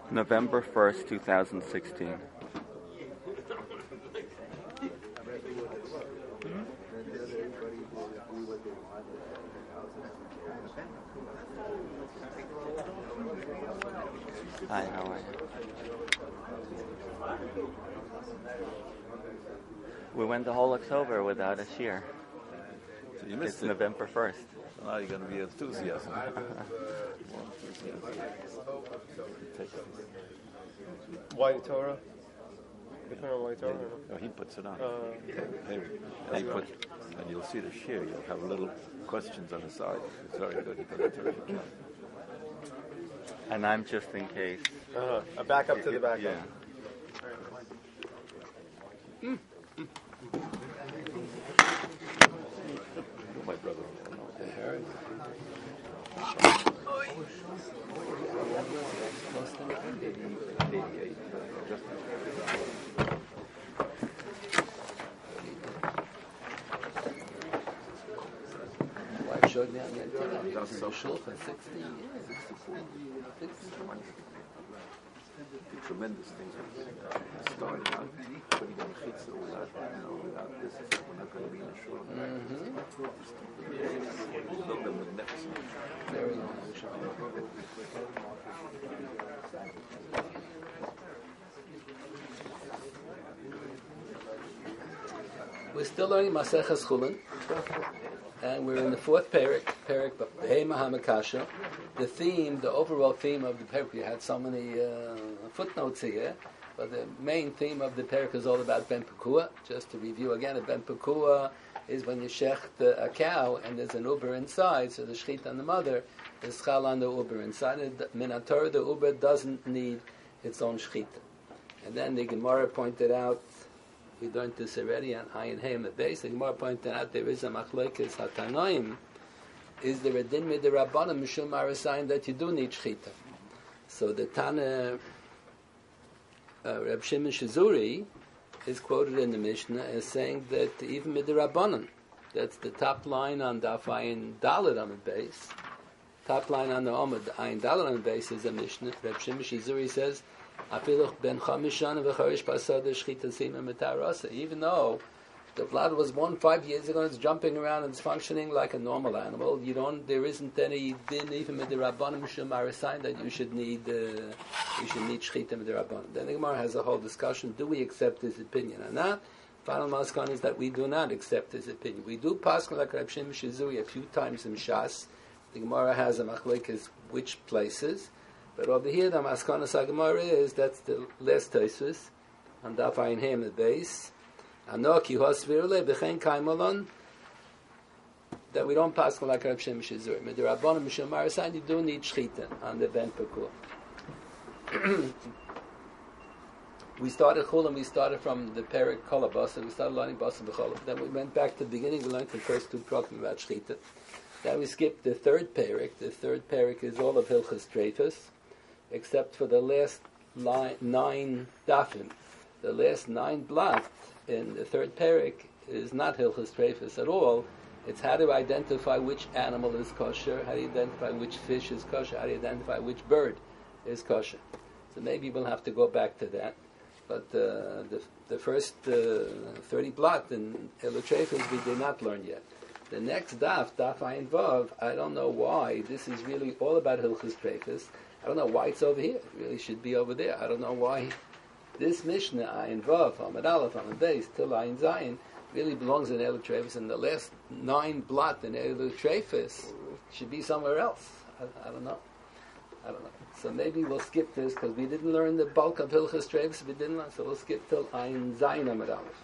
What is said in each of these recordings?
November 1st, 2016. Hi, how are you? We went the whole October without a shear. So you missed It's it. November 1st. So now you're going to be enthusiastic. White Torah? Depending on White Torah? No, he puts it on. And you'll see the shear. You'll have little questions on the side. It's very good. And I'm just in case. A backup to the backup. Yeah. My brother. Wife showed me on the antenna. I was so shul for 60 years. 60 Tremendous things started out putting on chitza without this. We're not going to be in a shul. Build them magnificent. Very long. We're still learning Maseches Chulin, and we're in the fourth parak Behema Hamakasha. The theme, the overall theme of the parak, we had so many footnotes here, but the main theme of the parak is all about Ben Pekua. Just to review again, a Ben Pekua is when you shecht a cow and there's an uber inside, so the shechit on the mother is chal on the uber inside. Minator, the uber doesn't need its own shechita. And then the Gemara pointed out, we learned this already on Ayin Hey the base. The Gemara pointed out there is a machlokes hatanoim. Is there a din midirabbanan mishum marasayin that you do need shechita? So the Tana Reb Shimon Shizuri is quoted in the Mishnah as saying that even midirabbanan, that's the top line on the Ayin Dalet on the base. Top line on the Amud Ayin Dalet on the base is a Mishnah. Reb Shimon Shizuri says, even though the blood was born 5 years ago and it's jumping around and it's functioning like a normal animal, there isn't any din even with the Rabbanim Mishum Arasayin that you should need shchita with the Rabbanim. Then the Gemara has a whole discussion, do we accept his opinion or not? Final maskan is that we do not accept his opinion. We do pass like Reb Shimon Shizuri a few times in Shas. The Gemara has a machlekes which places. But over here, the Maskanas HaGemara is, that's the last Tosfos, on Daf Ayin Hey the base. Anoki Hosvirle B'chein Kaimalon, that we don't pass like Reb Shimon Shizuri. Midirabbanan Mishum Marasayin, you do need shchita on the Ben Pekua. We started Chulin, we started from the Perek Kolabas, and we started learning Basa B'Cholab. Then we went back to the beginning, we learned the first two prokim about shchita. Then we skipped the third Perek. The third Perek is all of Hilchas Treifus, except for the last 9 dafim. The last 9 blot in the third parak is not Hilchas Treifus at all. It's how to identify which animal is kosher, how to identify which fish is kosher, how to identify which bird is kosher. So maybe we'll have to go back to that. But the first 30 blot in Hilchas Treifus we did not learn yet. The next daf Ayin Vav, I don't know why. This is really all about Hilchas Treifus. I don't know why it's over here. It really should be over there. I don't know why this Mishnah, Ayin Vav, Amud Aleph, Amud Beis, till Ayin Zayin, really belongs in Elul Treifus, and the last 9 blot in Elul Treifus should be somewhere else. I don't know. So maybe we'll skip this, because we didn't learn the bulk of Hilchas Treifus, we didn't learn, so we'll skip till Ayin Zayin Amud Aleph.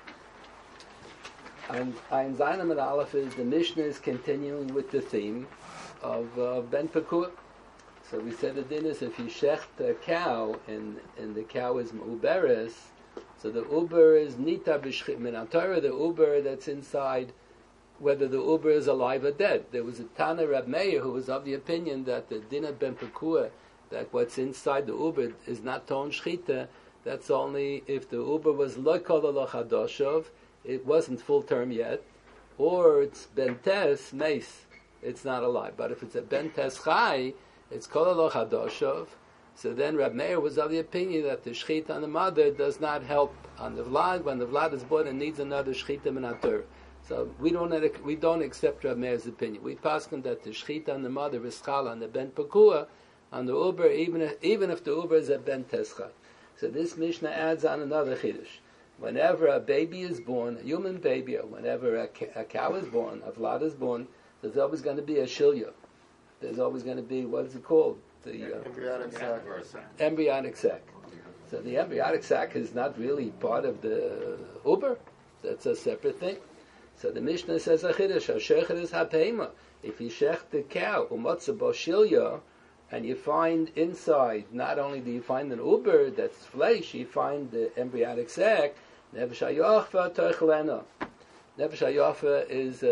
And Ayin Zayin Amud Aleph is, the Mishnah is continuing with the theme of Ben Pekua. So we said the din is if you shecht a cow and the cow is uberes, so the uber is nita b'shchit min Torah, the uber that's inside, whether the uber is alive or dead. There was a Tana Rab Meir who was of the opinion that the din of Ben Pekua, that what's inside the uber is not ton shchita. That's only if the uber was lo kol lo chadoshov, it wasn't full term yet, or it's bentes meis, it's not alive. But if it's a bentes chai, it's kol lo chadoshov, So then Rab Meir was of the opinion that the shchita on the mother does not help on the vlad. When the vlad is born, it needs another shchita minatur. So we don't accept Rab Meir's opinion. We paskin that the shchita on the mother is chal on the ben pakua, on the uber, even if the uber is a ben tescha. So this Mishnah adds on another chiddush. Whenever a baby is born, a human baby, or whenever a cow is born, a vlad is born, there's always going to be a shilya. There's always going to be, what is it called? The embryonic sac. So the embryonic sac is not really part of the uber. That's a separate thing. So the Mishnah says a chiddush, ha-shechet is ha-peima. If you shech the cow, u'motza bo shilya, and you find inside, not only do you find an uber that's flesh, you find the embryonic sac. Nefesh hayofa toichlena. Nefesh hayofa is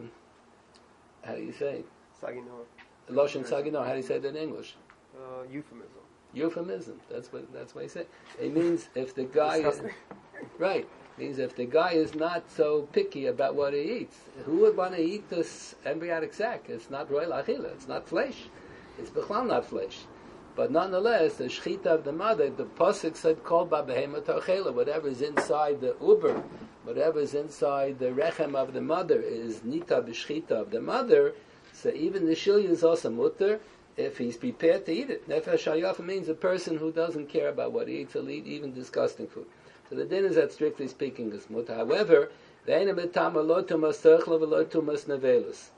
how do you say? Saginor. Loshen saginor. How do you say that in English? Euphemism. Euphemism. That's what he said. It means if the guy is right. Means if the guy is not so picky about what he eats, who would want to eat this embryonic sac? It's not royal achila. It's not flesh. It's b'chlal not flesh. But nonetheless, the shchita of the mother, the pasuk said, "Kol ba behema tochela." Whatever's inside the uber, whatever's inside the rechem of the mother is nita b'shchita of the mother. So even the shilya is also mutter if he's prepared to eat it. Nefesh hayofa means a person who doesn't care about what he eats. He'll eat even disgusting food. So the din is that, strictly speaking, is mutter. However, ve'ena betama lo tumas tochla v'lo tumas nevelus.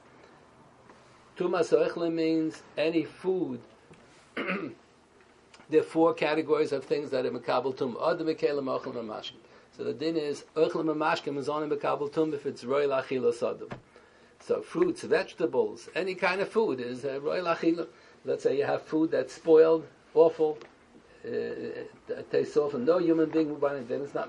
Tumas tochla means any food. There are four categories of things that are mekabel tum. Adam mekelim ochel mamashkim. So the din is ochel mamashkim is only mekabel tum if it's royal achila sadam. So fruits, vegetables, any kind of food is royal achila. Let's say you have food that's spoiled, awful, tastes awful. No human being will buy it. Then it's not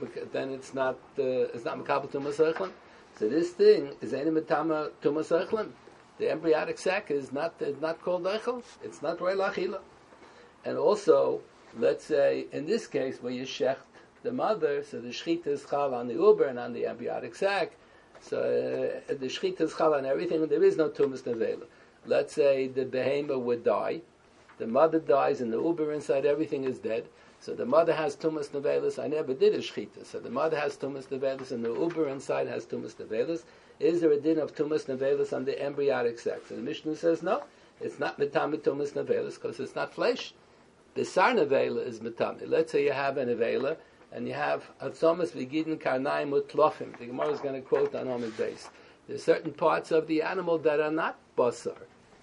mekabel tumas ochel. So this thing is any metama tumas ochel. The embryonic sac is not called ochel. It's not royal achila. And also, let's say, in this case, where you shecht the mother, so the shchita is chal on the uber and on the embryonic sac, so the shchita is chal on everything, and there is no tumas nevela. Let's say the behema would die, the mother dies, and the uber inside everything is dead, so the mother has tumas nevelas. I never did a shchita, so the mother has tumas nevelas, and the uber inside has tumas nevelas. Is there a din of tumas nevelas on the embryonic sac? So the Mishnah says no, it's not metame tumas nevelas because it's not flesh. The sar nevela is metame. Let's say you have a nevela and you have atzomas v'gidin karnaim utlofim. The Gemara is going to quote on Omid Beis. There's certain parts of the animal that are not basar.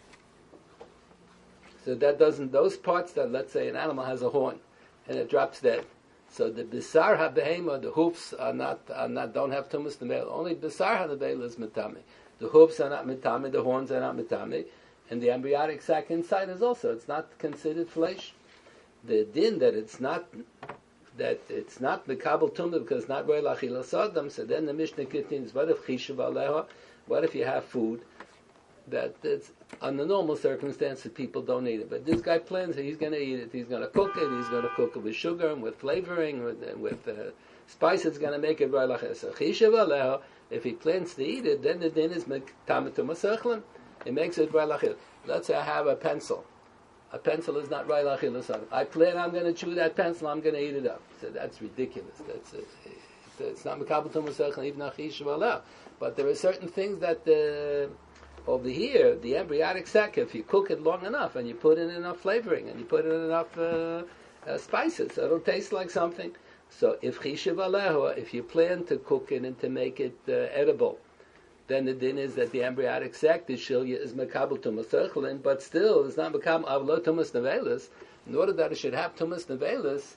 So that doesn't, those parts that, let's say an animal has a horn and it drops dead. So the bisar habehema, the hoofs are not don't have tumas nevela. Only bisar habehema is metame. The hoofs are not metame, the horns are not metame, and the embryonic sac inside is also, it's not considered flesh. The din that it's not mekabel tumah because it's not royal achila sadam. So then the Mishnah continues. What if chishav aleha? What if you have food that it's under normal circumstances people don't eat it, but this guy plans that he's going to eat it. He's going to cook it. He's going to cook it with sugar and with flavoring with spice. It's going to make it royal achila. So chishav aleha. If he plans to eat it, then the din is metame tumas ochel. It makes it royal achila. Let's say I have a pencil. A pencil is not royal achila sadam. I plan I'm going to chew that pencil, I'm going to eat it up. So that's ridiculous. It's not mekabel tumas ochel even achishav aleha. But there are certain things that over here, the embryonic sac, if you cook it long enough and you put in enough flavoring and you put in enough spices, it'll taste like something. So if chishav aleha, if you plan to cook it and to make it edible, then the din is that the embryonic sac, the shilya, is mekabel tumas ochel, but still it's not mekabel avlo tumas nevelas. In order that it should have tumas nevelas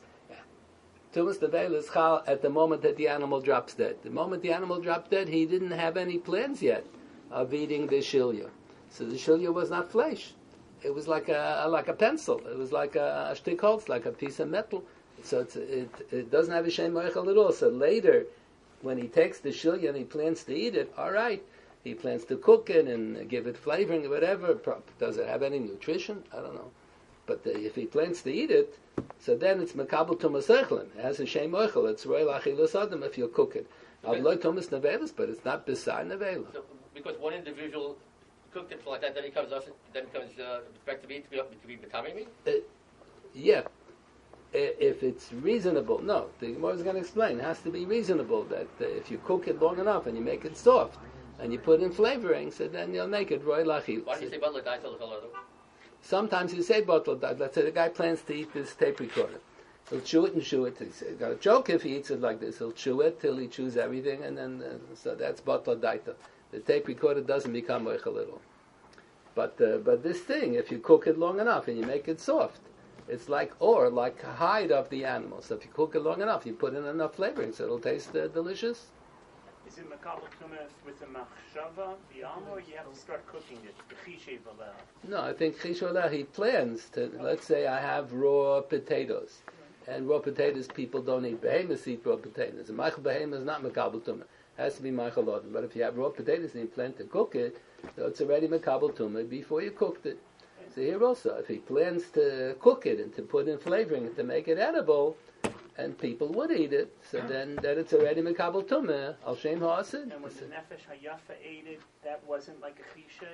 chal at the moment that the animal drops dead. The moment the animal dropped dead, he didn't have any plans yet of eating the shilya. So the shilya was not flesh. It was like a pencil. It was like a shtik holz, like a piece of metal. So it doesn't have a shem moichel at all. So later, when he takes the shilya and he plans to eat it, all right, he plans to cook it and give it flavoring or whatever. Does it have any nutrition? I don't know. But if he plans to eat it, so then it's mekabel tumas ochel. It has a shem moichel. It's royal achila sadam if you cook it. Avlo tumas nevelas, but it's not besar nevela. So, because one individual cooked it like that, then he comes back to me to be metame me. Yeah, if it's reasonable, no. The Gemara is going to explain. It has to be reasonable that if you cook it long enough and you make it soft and you put in flavoring, so then you'll make it roy lachil. Why do you say butler died till the fellow? Sometimes you say bottle died. Let's say the guy plans to eat this tape recorder. He'll chew it and chew it. He's got a joke if he eats it like this. He'll chew it till he chews everything, and then so that's bottle daita. The tape recorder doesn't become a little. But this thing, if you cook it long enough and you make it soft, it's like hide of the animal. So if you cook it long enough, you put in enough flavoring, so it'll taste delicious. Is it makabel tumah with the machshava, the alma, or you have to start cooking it? The chishev aleh. No, I think Chisholah, he plans to, let's say I have raw potatoes. And raw potatoes, people don't eat. Behemoths eat raw potatoes. And Michael Behemoth is not makabel tumah. It has to be Michael Odom. But if you have raw potatoes and you plan to cook it, so it's already makabel tumah before you cooked it. So here also, if he plans to cook it and to put in flavoring to make it edible, and people would eat it, so then it's already makabel tumah. Al shem ha'asid. And when the nefesh hayafa ate it, that wasn't like a chishev?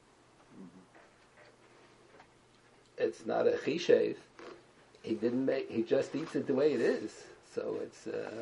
It's not a chishev. He didn't make. He just eats it the way it is. So it's.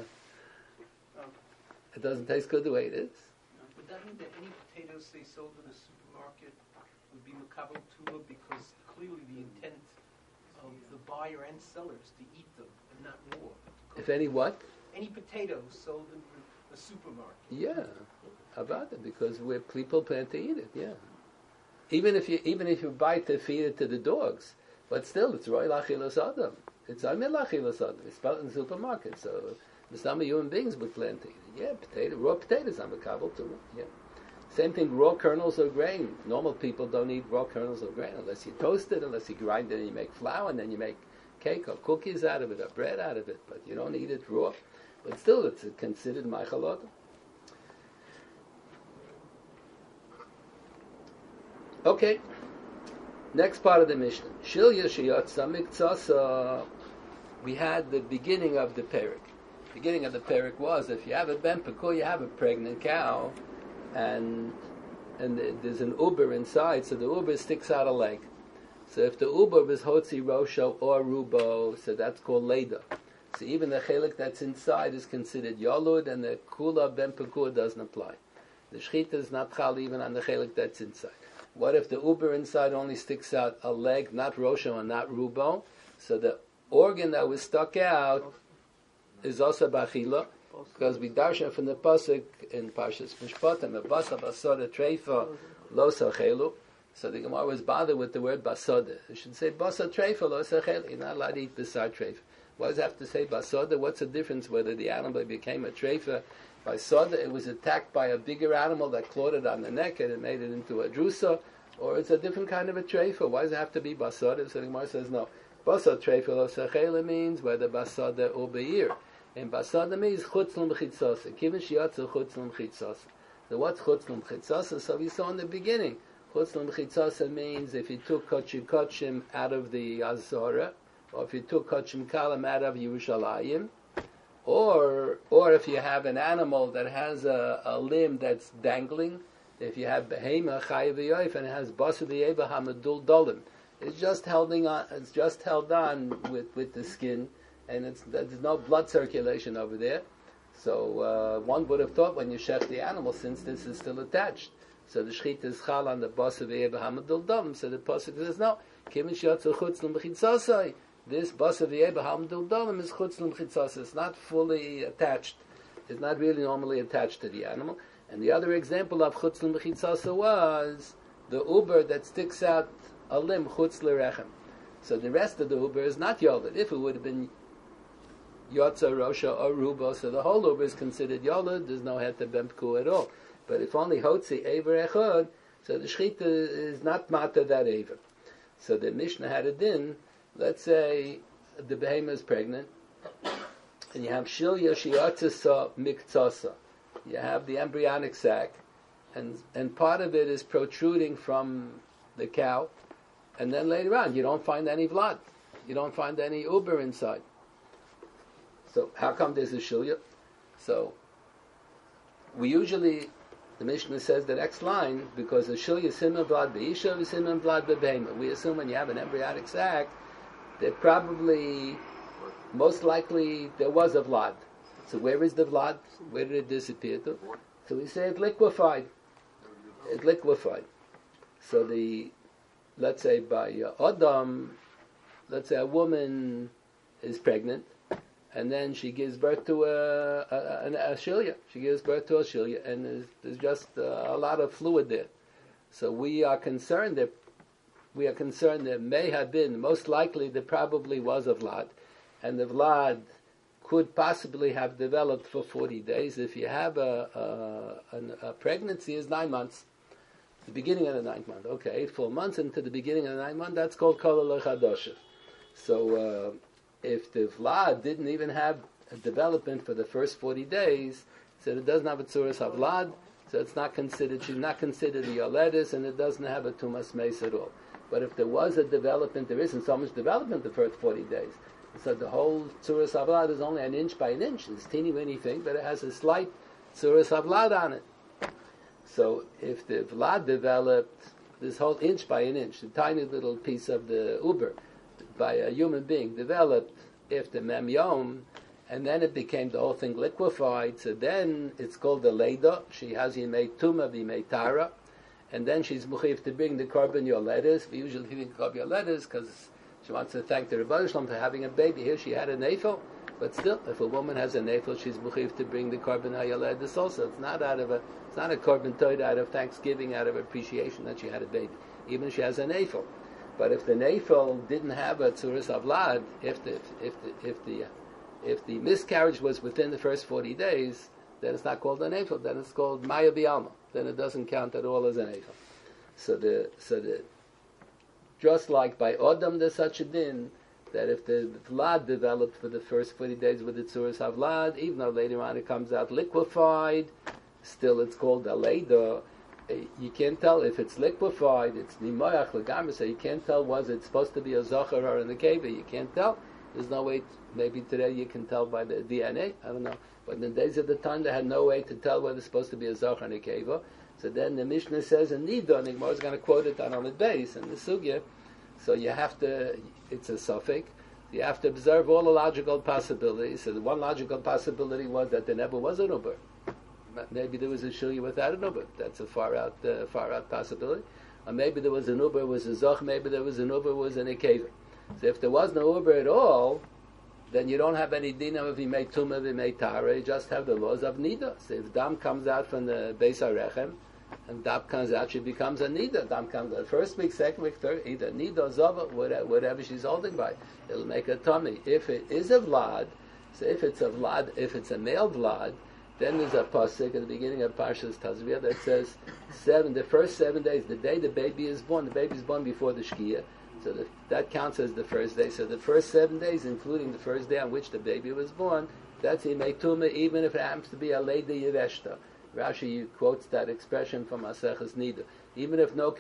It doesn't taste good the way it is. Would that mean that any potatoes they sold in the supermarket would be makabel tumah because clearly the intent of the buyer and sellers to eat them and not more? If any what? Any potatoes sold in the supermarket. Yeah, about it because where people plan to eat it. Yeah, even if you buy to feed it to the dogs, but still it's roy lachilas adam. It's amir lachilas adam. It's spelled in the supermarket. So some human beings would plan to eat it. Yeah, raw potatoes are makabel tumah. Yeah. Same thing, raw kernels of grain. Normal people don't eat raw kernels of grain unless you toast it, unless you grind it and you make flour, and then you make cake or cookies out of it or bread out of it. But you don't eat it raw. But still, it's considered ma'achalot. Okay. Next part of the Mishnah. Shilya sheyatza miktsasa. We had the beginning of the parak. Beginning of the parak was if you have a ben pekur, you have a pregnant cow, and there's an uber inside, so the uber sticks out a leg. So if the uber is hotzi rosho or rubo, so that's called leda. So even the chelik that's inside is considered yolud, and the kula ben pekur doesn't apply. The shechita is not chal even on the chelik that's inside. What if the uber inside only sticks out a leg, not rosho and not rubo? So the organ that was stuck out is also bachila, because we darshan from the pasuk in Parshas Mishpatim, basa basada treifa lo sachelu. So the Gemara was bothered with the word basada. It should say basa treifa lo sachelu. You're not allowed to eat beside treifa. Why does it have to say basada? What's the difference whether the animal became a treifa? By soda, it was attacked by a bigger animal that clawed it on the neck and it made it into a drusa, or it's a different kind of a treifa. Why does it have to be basada? So the Gemara says no. Basa treifa lo sachelu means whether basada or beir. And basada means chutzlum b'chitzasa. Kivin shiatzu chutzlum b'chitzasa. So what's chutzlum b'chitzasa? So we saw in the beginning. Chutzlum b'chitzasa means if you took kachim out of the Azora, or if you took kachim kalam out of Yerushalayim, or if you have an animal that has a limb that's dangling, if you have behema chayav v'yoif and it has basu v'yeva hamadul dolim, it's just held on with the skin. And there's no blood circulation over there. So one would have thought when you shech the animal, since this is still attached. So the shechita is chal on the basa v'yeva hamadul dam. So the pasuk says no. Kivin shiatzu chutzlum b'chitzasai. This basa v'yeva hamadul dam is chutzlum b'chitzasai. It's not fully attached. It's not really normally attached to the animal. And the other example of chutzlum b'chitzasai was the uber that sticks out a limb chutz l'rechem. So the rest of the uber is not yolid. If it would have been Yotza, Rosha, or Rubo, so the whole uber is considered Yolad, there's no Het Bemku at all. But if only Hotzi, Ever Echad, so the Shechita is not Mata that Ever. So the Mishnah had a din, let's say the behemoth is pregnant, and you have Shilya Shiatzasa Miktsasa. You have the embryonic sac, and part of it is protruding from the cow, and then later on you don't find any vlad. You don't find any uber inside. So how come there's a shilya? So we usually, the Mishnah says the next line, because the shilya is siman vlad be'isha, is siman vlad be'behema. We assume when you have an embryonic sac, There probably, most likely, there was a vlad. So where is the vlad? Where did it disappear to? So we say it liquefied. It liquefied. So let's say by Adam, let's say a woman is pregnant, and then she gives birth to a shilya. She gives birth to a shilya, and there's just a lot of fluid there. So we are concerned that may have been, most likely there probably was a vlad, and the vlad could possibly have developed for 40 days. If you have a pregnancy is 9 months, the beginning of the 9th month. Okay, 8 full months into the beginning of the 9th month, that's called kol lechadoshev. So if the vlad didn't even have a development for the first 40 days, so it doesn't have a tzuras havlad, so it's not considered, she's not considered a yoledis, and it doesn't have a tumas meis at all. But if there was a development, there isn't so much development the first 40 days. So the whole tzuras havlad is only an inch by an inch. It's teeny weeny thing, but it has a slight tzuras havlad on it. So if the vlad developed this whole inch by an inch, the tiny little piece of the uber, by a human being, developed after mem yom, and then it became the whole thing liquefied, so then it's called the Leda. She has Yimei Tuma, Yimei Tara, and then she's muchiv to bring the korban yoledes. We usually think korban yoledes because she wants to thank the Rebbeinu Shalom for having a baby. Here she had a nefel, but still, if a woman has a nefel, she's muchiv to bring the korban yoledes also. It's not a korban toid out of thanksgiving, out of appreciation that she had a baby, even if she has a nefel. But if the nefel didn't have a tzuras avlad, if the miscarriage was within the first 40 days, then it's not called a nefel. Then it's called maya bialma. Then it doesn't count at all as a nefel. So just like by Odom there's such a din that if the vlad developed for the first 40 days with the tzuras havlad, even though later on it comes out liquefied, still it's called a leda. You can't tell if it's liquefied, it's nimoyach legamri, so you can't tell was it supposed to be a zocher or a nekeva. You can't tell. There's no way. Maybe today you can tell by the DNA. I don't know. But in the days of the time, they had no way to tell whether it's supposed to be a zocher or nekeva. So then the Mishnah says in Nidon, the Gemara is going to quote it on the base in the sugya. So you have to. It's a suffix. You have to observe all the logical possibilities. So the one logical possibility was that there never was an uber. Maybe there was a shilya without an uber. That's a far out possibility. Or maybe there was an uber, was a zoch. Maybe there was an uber, was an ekeva. So if there was no uber at all, then you don't have any din of v'mei tumah, v'mei tara. You just have the laws of nida. So if dam comes out from the beis harechem, and dam comes out, she becomes a nida. Dam comes out first week, second week, third, either nida or zava, whatever she's holding by. It'll make a tummy. If it is a vlad, so if it's a male vlad, then there's a pasuk at the beginning of Parshas Tazria that says the first 7 days, the day the baby is born before the Shkia, so that counts as the first day. So the first 7 days, including the first day on which the baby was born, that's Yimei Tumah, even if it happens to be a Leda Yeveshta. Rashi quotes that expression from Maseches Nida. Even if no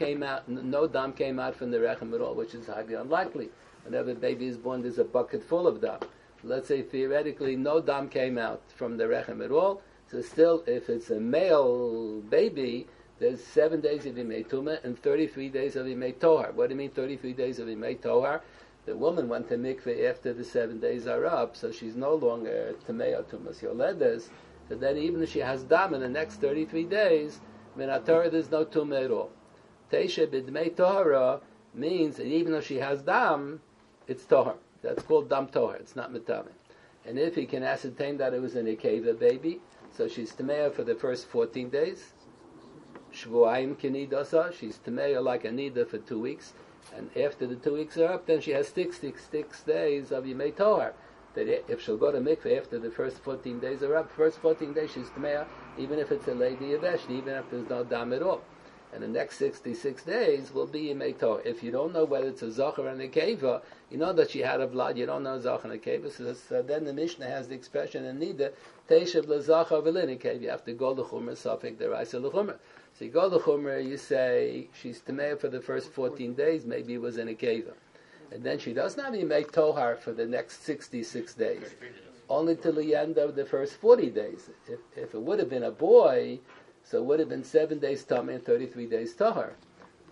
dam came out from the Rechem at all, which is highly unlikely. Whenever a baby is born, there's a bucket full of dam. Let's say theoretically no dam came out from the Rechem at all, so still, if it's a male baby, there's 7 days of Yimei Tumah and 33 days of Yimei Tohar. What do you mean 33 days of Yimei Tohar? The woman went to mikveh after the 7 days are up, so she's no longer Tamei or Tumas Yoledes. So then even if she has dam in the next 33 days, Min HaTorah there's no Tumah at all. Teisha b'dmei Tohara means that even though she has dam, it's Tohar. That's called dam Tohar. It's not Mitameh. And if he can ascertain that it was an Ikeva baby, so she's Tameya for the first 14 days. Shvuayim kinidasa, she's Tameya like a nida for 2 weeks. And after the 2 weeks are up, then she has 6 days of Yimei Tohar. That if she'll go to mikveh after the first 14 days are up, first 14 days she's Tameya, even if it's a lady Yavesh, even if there's no dam at all. And the next 66 days will be Yimei Tohar. If you don't know whether it's a Zocher and a Keva, you know that she had a Vlad, you don't know Zocher and a Keva, so then the Mishnah has the expression in Nida, Teishav leZocher v'lin Keva. You have to go to Chumrah, Safek deraisa l'Chumrah. So you go to Chumrah, you say, she's Tameya for the first 14 days, maybe it was in a Keva. And then she doesn't have Yimei Tohar for the next 66 days. Only till the end of the first 40 days. If it would have been a boy, so it would have been 7 days Tameh and 33 days Tahar.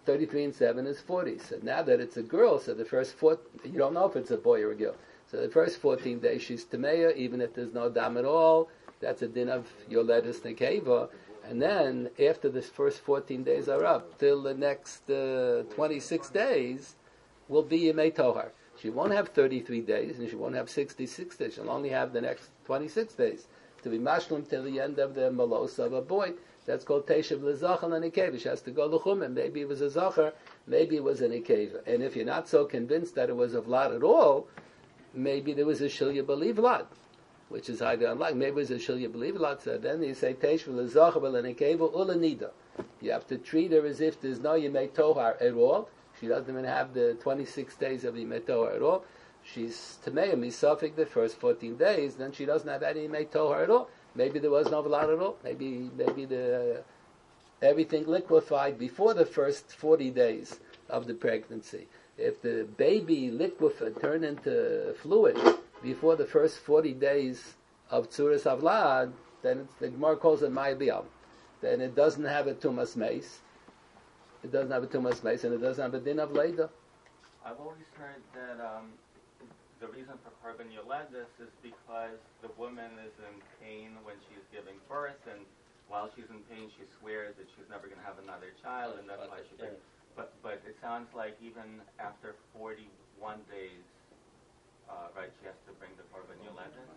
33 and 7 is 40. So now that it's a girl, so the first you don't know if it's a boy or a girl. So the first 14 days she's Tameya, even if there's no dam at all. That's a din of Yoledus Nekeva. And then, after the first 14 days are up, till the next 26 days, will be Yemei Tohar. She won't have 33 days, and she won't have 66 days. She'll only have the next 26 days to be mashlim till the end of the malos of a boy. That's called Teshav L'Zachar and Ikeva. She has to go L'Chumim. Maybe it was a Zachar, maybe it was an Ikeva. And if you're not so convinced that it was a Vlad at all, maybe there was a Shilya B'li Vlad, which is highly unlikely. Maybe it was a Shilya B'li Vlad. So then you say Teshav L'Zachar and Ikeva Ulanida. You have to treat her as if there's no Yemei Tohar at all. She doesn't even have the 26 days of Yemei Tohar at all. She's Tameya Misafik the first 14 days, then she doesn't have any Yemei Tohar at all. Maybe there was no Vlad at all. Maybe everything liquefied before the first 40 days of the pregnancy. If the baby liquefied, turned into fluid before the first 40 days of Tzuras Avlad, then the Gemara calls it Ma'abiam. Then it doesn't have a Tumas Meis. It doesn't have a Tumas Meis, and it doesn't have a Din of Leida. I've always heard that the reason for Korban Yoledus is because the woman is in pain when she's giving birth, and while she's in pain, she swears that she's never going to have another child, and that's why she brings. But it sounds like even after 41 days, right, she has to bring the Korban Yoledus.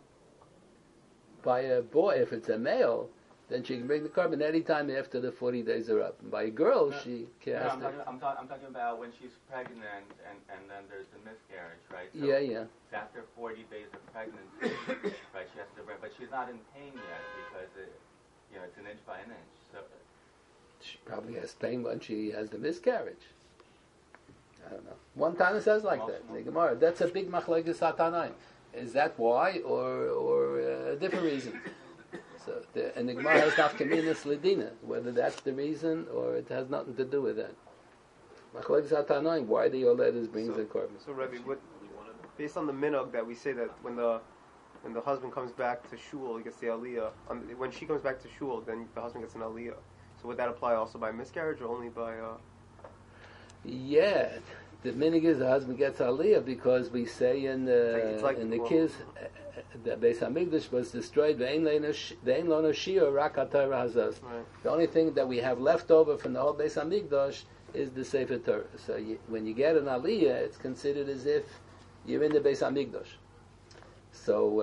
By a boy, if it's a male, then she can bring the korban any time after the 40 days are up. And by a girl, she can't. I'm talking about when she's pregnant and then there's the miscarriage, right? So Yeah. It's after 40 days of pregnancy, right? She has to bring, but she's not in pain yet because it's an inch by an inch. So She probably has pain when she has the miscarriage. I don't know. One Tana says like that. The Gemara. That's a big machlekes Satanaim. Is that why, or a different reason? So and the Gemara has nafkaminas ledina, whether that's the reason or it has nothing to do with that. Machlekes Satanaim. Why the Yoledus brings the korban? So Rebbe, based on the minog that we say that when the husband comes back to shul, he gets the aliyah. When she comes back to shul, then the husband gets an aliyah. So would that apply also by miscarriage or only by? Yeah, the minig is the husband gets aliyah because we say in the kids that Beis Hamikdash was destroyed. The only thing that we have left over from the whole Beis Hamikdash is the Sefer Torah. So when you get an aliyah, it's considered as if you're in the Beis Hamikdash. So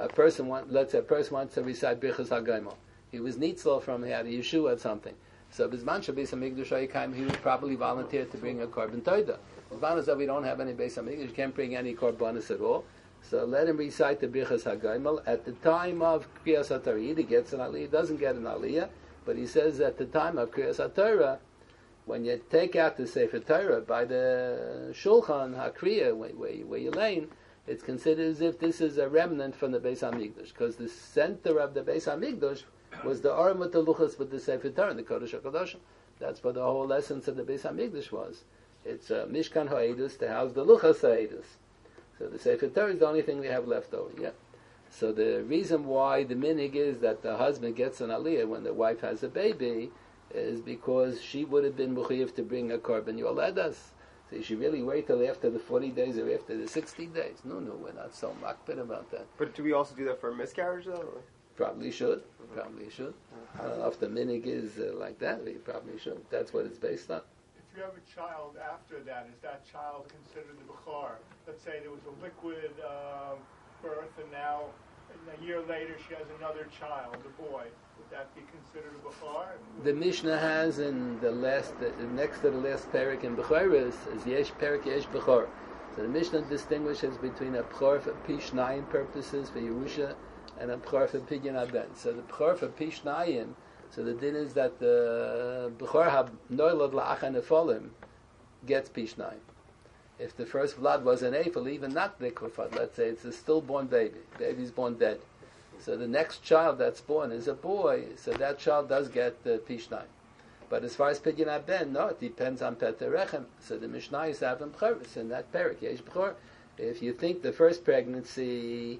let's say a person wants to recite Birchas HaGaimel. He was nitzal from here, the Yeshua or something. So Bizman Beis Hamikdash Ayikayim, he would probably volunteer to bring a korban toida. Bizman is that we don't have any Beis Hamikdash, you can't bring any korbanos at all. So let him recite the Birchas HaGaimel at the time of Kriyas HaTorah. He either gets an aliyah, doesn't get an aliyah, but he says at the time of Kriyas HaTorah, when you take out the Sefer Torah by the Shulchan HaKriya, where you're laying, it's considered as if this is a remnant from the Beis Hamikdash, because the center of the Beis Hamikdash was the Aram with the Luchas with the Sefer Torah, the Kodesh HaKadoshim. That's what the whole essence of the Beis Hamikdash was. It's Mishkan HaEdus to house the Luchas HaEdus. So the Sefer Torah is the only thing we have left over. Yeah. So the reason why the minig is that the husband gets an aliyah when the wife has a baby is because she would have been mechuyev to bring a korban yoledas. So you should really wait till after the 40 days or after the 60 days. No, we're not so makpid about that. But do we also do that for a miscarriage though? Or? Probably should. Probably should. I don't know if the minig is like that. We probably should. That's what it's based on. If you have a child after that, is that child considered the Bechor? Let's say there was a liquid birth, and now a year later she has another child, a boy. Would that be considered a Bechor? The Mishnah has in the last, next to the last parak in Bechoros, is Yesh Parak Yesh Bechor. So the Mishnah distinguishes between a Bechor for Pishnayim purposes for Yerusha and a Bechor for Pidyon Aben. So the Bechor for Pishnayim, so the din is that the Bechor have Noilad La'achan Efolim gets Pishnayim. If the first blood was an Eifel, even not liquefied, let's say it's a stillborn baby, baby's born dead. So the next child that's born is a boy, so that child does get Pishnayim. But as far as Pidyon Aben, no, it depends on Peter Rechem. So the Mishnah is having B'choros in that parak, Yesh B'chor. If you think the first pregnancy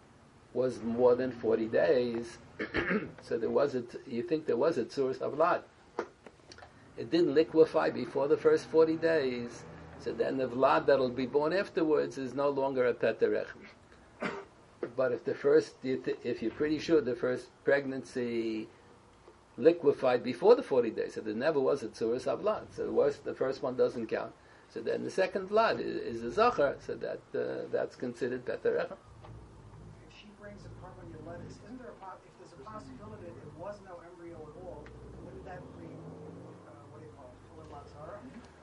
was more than 40 days, so you think there was a Tzuras Avlad. it didn't liquefy before the first 40 days, so then the vlad that'll be born afterwards is no longer a peterechem. But if you're pretty sure the first pregnancy liquefied before the 40 days, so there never was a tzuras havlad, so the first one doesn't count. So then the second vlad is the zachar, so that's considered peterechem. If she brings a carbon yoletis, isn't there if there's a possibility that there was no embryo at all, wouldn't that bring, what do you call it, full latzara?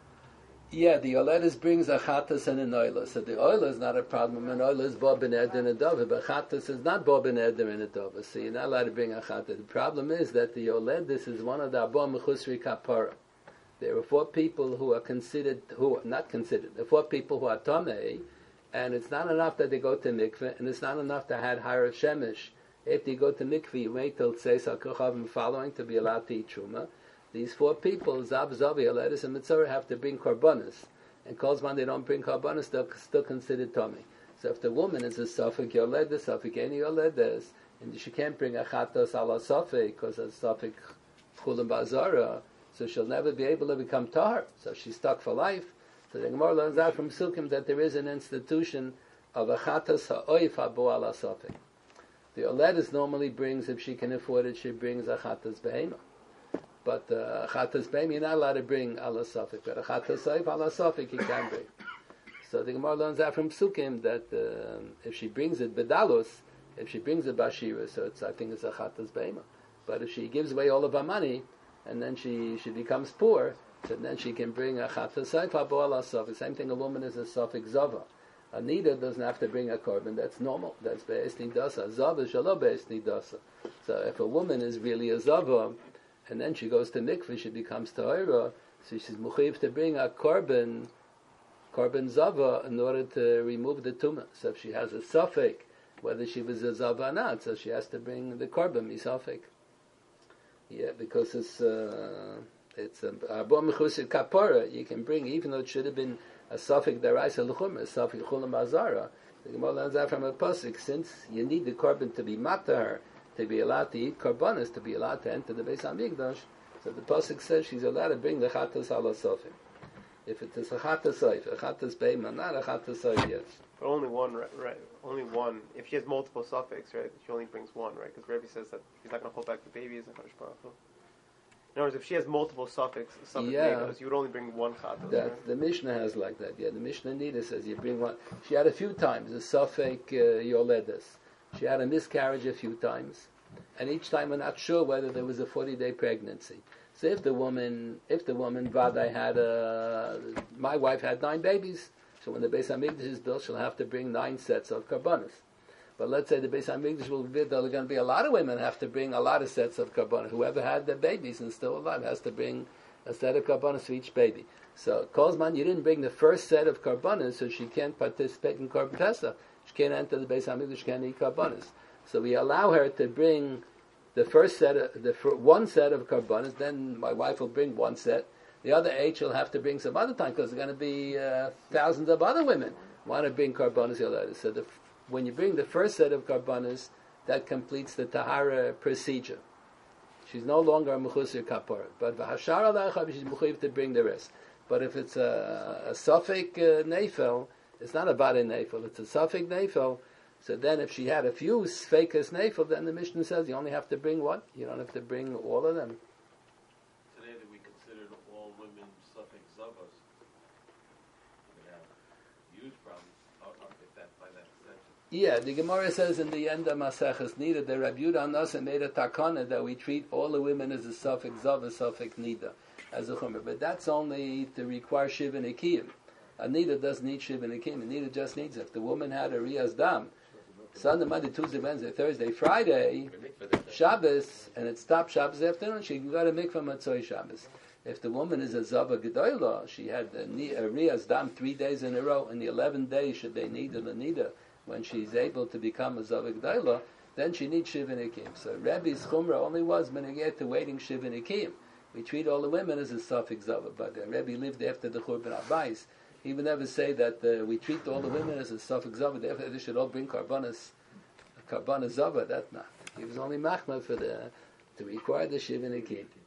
Yeah, the yoletis brings a chatas and an oila. So the oila is not a problem. An oila is bo ben eder and a dova, but chatas is not bo ben eder and a dova. So you're not allowed to bring a chatas. The problem is that the yoletis is one of the abo mechusri kapara. There are 4 people who are considered, there are 4 people who are tomei, and it's not enough that they go to mikveh, and it's not enough to have harav shemesh. If you go to mikveh, you wait till tzeis al-kochavim following to be allowed to eat truma. These 4 people, Zav, Zavi, Yoledis, and Mitzorah, have to bring korbanos. And Kolzman, they don't bring korbanos, they're still considered tomei. So if the woman is a safek Yoledis, safek any Yoledis, and she can't bring a chatos ala safek, because a safek chulim bazara, so she'll never be able to become tahar. So she's stuck for life. So the Gemara learns out from Sukkim that there is an institution of a chatas ha'oif ha'bo ala safek. The Yoledis normally brings, if she can afford it, she brings a chatas behema. But chatas behema, you're not allowed to bring ala safek. But a chatas ha'oif ala safek, you can bring. So the Gemara learns out from Sukkim that if she brings it bedalus, if she brings it bashira, so I think it's a chatas behema. But if she gives away all of her money, and then she becomes poor, so then she can bring a chatas ha'oif ha'bo ala safek. Same thing, a woman is a safek zava. A nida doesn't have to bring a korban. That's normal. That's be'es nidasa. Zava shalo be'es nidasa. So if a woman is really a zava, and then she goes to mikveh, she becomes tahira, so she's muchiv to bring a korban zava in order to remove the tumah. So if she has a safek, whether she was a zava or not, so she has to bring the korban misafek. Yeah, because it's a abo mechusir kapara. You can bring, even though it should have been a safek deraisa l'chumra, a safek chulam azara. The Gemara learns out from a pasuk, since you need the korban to be matar, to be allowed to eat korbanos, to be allowed to enter the Beis Hamikdash. So the pasuk says she's allowed to bring the chatas ala safek. If it is a chatas oif, a chatas beima, not a chatas oif, yes. But only one, right? Only one. If she has multiple suffix, right, she only brings one, right? Because Rebbe says that he's not going to hold back the baby, isn't Kadosh Baruch Hu. In other words, if she has multiple suffix negos, you would only bring one chatas. Right? The Mishnah has like that. Yeah, the Mishnah Nida says you bring one. She had a few times a suffix yoledes. She had a miscarriage a few times, and each time we're not sure whether there was a 40-day pregnancy. So if the woman Vadai had my wife had 9 babies. So when the Beis Hamikdash is built, she'll have to bring 9 sets of karbanos. But let's say the Beis Hamikdash will be built, there are going to be a lot of women have to bring a lot of sets of karbanos. Whoever had their babies and still alive has to bring a set of karbanos for each baby. So Kozman, you didn't bring the first set of karbanos, so she can't participate in Korban Pesach. She can't enter the Beis Hamikdash, she can't eat karbanos. So we allow her to bring the first set, one set of karbanos. Then my wife will bring 1 set. The other 8 she'll have to bring some other time because there are going to be thousands of other women want to bring karbanos yoledes. So when you bring the first set of karbanos, that completes the tahara procedure. She's no longer a mechusir kapara, but v'hashar alachav, she's mechuyev to bring the rest. But if it's a safek neifel, it's not about a neifel; it's a safek neifel. So then, if she had a few sfekas neifel, then the Mishnah says you only have to bring one. You don't have to bring all of them. Yeah, the Gemara says in the end of Maseches Nida, the Rabbi Yudah Nasa made a takana that we treat all the women as a suffix zav, a suffix nida, as a chumer. But that's only to require shiv and ikiyim. A nida doesn't need shiv and ikiyim. A nida just needs, if the woman had a riyaz dam, Sunday, Monday, Tuesday, Wednesday, Thursday, Friday, Shabbos, and it stopped Shabbos afternoon, she can go to mikvah matzoi Shabbos. If the woman is a zava gedoyla, she had a riyaz dam 3 days in a row, and the 11th day should they need a nida. When she's able to become a Zavik Daila, then she needs Shiv and Ikim. So Rebbe's Chumrah only was Meneged to waiting Shiv and Ikim. We treat all the women as a Safik Zava, but Rebbe lived after the Churban Abayis. He would never say that we treat all the women as a Safik Zava, therefore they should all bring Karbanas Zava. That's not. He was only Machma to require the Shiv and Ikim.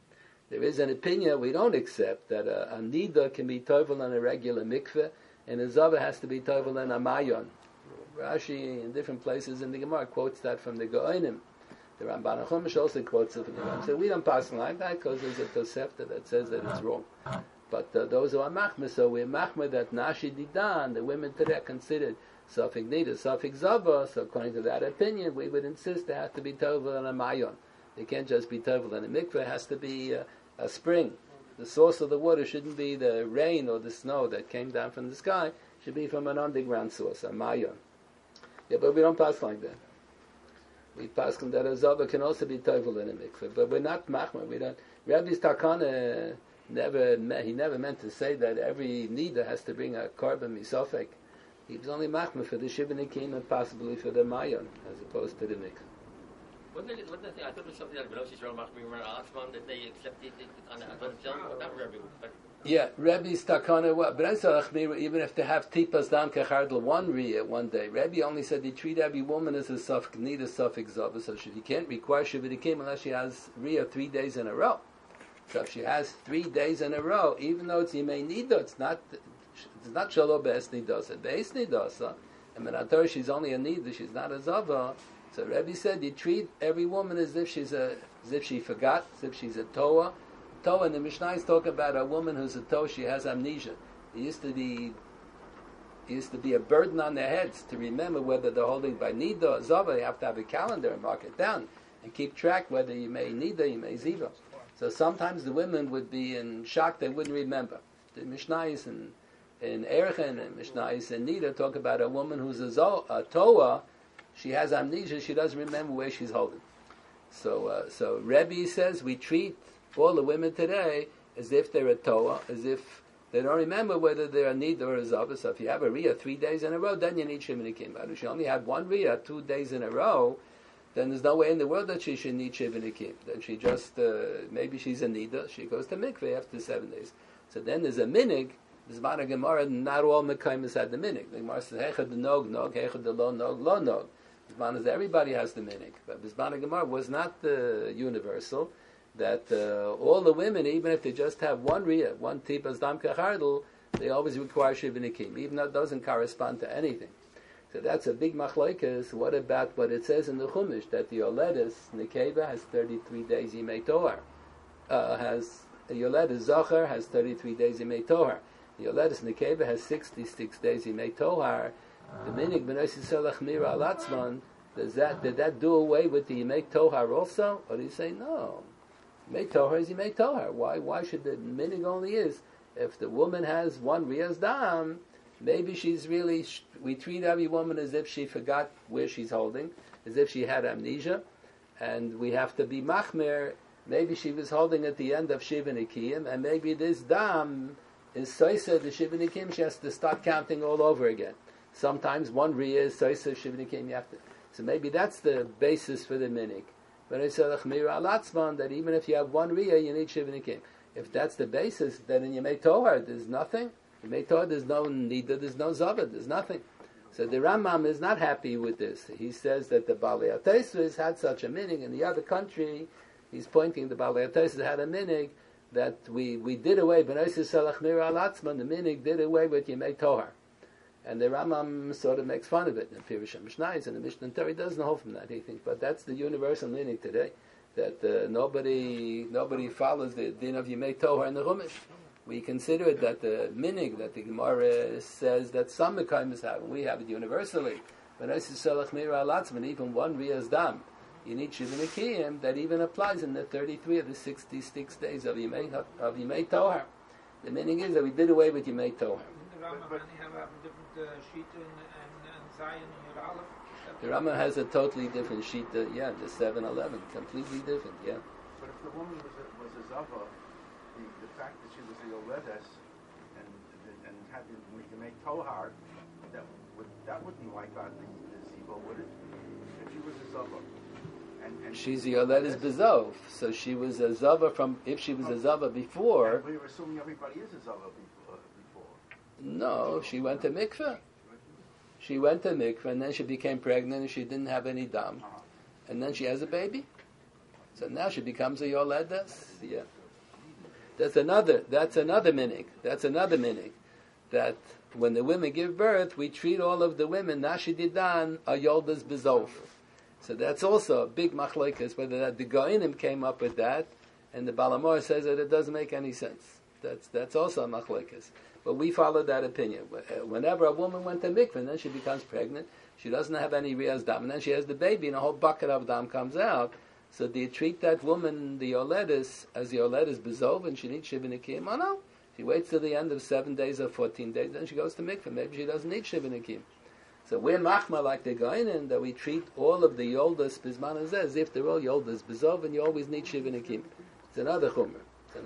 There is an opinion we don't accept that a nida can be tovel in a regular mikveh, and a zava has to be tovel in a mayon. Rashi in different places in the Gemara quotes that from the Go'onim. The Ramban HaChumash also quotes it from the Gemara. So we don't pass like that because there's a Tosefta that says that it's wrong. But those who are machmer, so we're machmer that nashi didan, the women today are considered safik nida, safik zava. So according to that opinion, we would insist they have to be tovel in a mayon. They can't just be tovel in a mikveh. It has to be a spring. The source of the water shouldn't be the rain or the snow that came down from the sky. It should be from an underground source, a mayon. Yeah, but we don't pass like that. We pass that a zava can also be tovel in a mikveh, but we're not machmer. We don't. Rabbi's takana never meant to say that every nida has to bring a korban misofek. He was only machmer for the shivanikim and possibly for the mayon, as opposed to the mikveh. Wasn't it thing? I thought it was something that Rosh Yisrael Machmir Atzman that they accepted it on Adon not Rebbe. Yeah, Rebbe's takana. But even if they have tipas dam kechardel one riyah one day, Rebbe only said they treat every woman as a safek nida safek zava. So she can't require shivanikim unless she has riyah 3 days in a row. So if she has 3 days in a row, even though it's yimei nida, it's not shalo be'es nidos, it's be'es nidos. And menator she's only a nida, she's not a zava. So Rebbe said you treat every woman as if she forgot, as if she's a toa. Toa, and the Mishnahs talk about a woman who's a toa, she has amnesia. It used to be a burden on their heads to remember whether they're holding by nida or zava. You have to have a calendar and mark it down and keep track whether you may nida, you may ziva. So sometimes the women would be in shock, they wouldn't remember. The Mishnahs in Erchen and Mishnahs in Nida talk about a woman who's a toa. She has amnesia, she doesn't remember where she's holding. So Rebbe says we treat all the women today as if they're a toa, as if they don't remember whether they're a nida or a zava. So if you have a riyah 3 days in a row, then you need shivanikim. But if she only had one riyah 2 days in a row, then there's no way in the world that she should need shivanikim. Then she just, maybe she's a nida, she goes to mikveh after 7 days. So then there's a minig. Bizman Gemara, not all mekaymis had the minig. The Gemara says, hechad the nog, hechad the lo nog. Bizman is everybody has the minig. But Bizman Gemara was not universal, that all the women, even if they just have one riyah, one tipas dam kachardel, they always require shivanikim, even though it doesn't correspond to anything. So that's a big machlokes. What about what it says in the Chumash, that the Yoledis, Nekeva, has 33 days Yimei Tohar. The Yoledis Zocher has 33 days Yimei Tohar. The Yoledis Nekeva has 66 days Yimei Tohar. The Minig B'nai Yisrael Achmira Alatzman, did that do away with the Yimei Tohar also? Or do you say, no, Yimei Tohar is Yimei Tohar. Why should the Minig only is, if the woman has one Riyaz Dam, maybe she's really, we treat every woman as if she forgot where she's holding, as if she had amnesia, and we have to be machmer. Maybe she was holding at the end of Shiva Nikiyim, and maybe this dam is Soisa, the Shiva Nikiyim, she has to start counting all over again. Sometimes one Riyah is Soisa, Shiva Nikiyim, you have to. So maybe that's the basis for the minik. But I said, that even if you have one Riyah, you need Shiva Nikiyim. If that's the basis, then in Yemei Tohar, there's nothing. In Yemei Tohar, there's no Nida, there's no Zavad, there's nothing. So the Rambam is not happy with this. He says that the Balei HaTosfos had such a minig in the other country. He's pointing the Balei HaTosfos had a minig that we did away, the minig did away with Yemei Tohar. And the Rambam sort of makes fun of it in Pirush HaMishnayos, and the Mishnah Torah doesn't hold from that, he thinks. But that's the universal minig today, that nobody follows the din of Yemei Tohar in the Chumash. We consider it that the minig that the Gemara says that some Mekaymis have, and we have it universally. But even one Riyaz Dam, you need Shiva Nikiyim, that even applies in the 33 of the 66 days of Yemei Tohar. The minig is that we did away with Yemei Tohar. The Rambam has a totally different sheet, the 7-11, completely different, yeah. But if the woman was a Zava, the fact that she was a Yoledes and had to make Tohar, that wouldn't wipe out the Zibo, would it? If she was a Zava. And she's a Yoledes Bezov, so she was a Zava if she was a Zava before. We were assuming everybody is a Zava before. No, she went to mikveh. She went to mikveh, and then she became pregnant, and she didn't have any dam. And then she has a baby. So now she becomes a Yoledes, yeah. That's another minig. That's another minig. That when the women give birth, we treat all of the women, Nashididan, a Yoldas Bezov. So that's also a big machlokes, whether that the Goinim came up with that, and the Balamor says that it doesn't make any sense. That's also a machlokes. But we follow that opinion. Whenever a woman went to mikveh, and then she becomes pregnant, she doesn't have any riyaz dam, and then she has the baby, and a whole bucket of dam comes out. So do you treat that woman, the yoledis, as the yoledis bezov, and she needs shiva nikim? Oh no. She waits till the end of 7 days or 14 days, then she goes to mikveh. Maybe she doesn't need shiva nikim. So we're machma like the Goinim, that we treat all of the yoldas bizman as if they're all yoldas bezov, and you always need shiva nikim. It's another chumrah.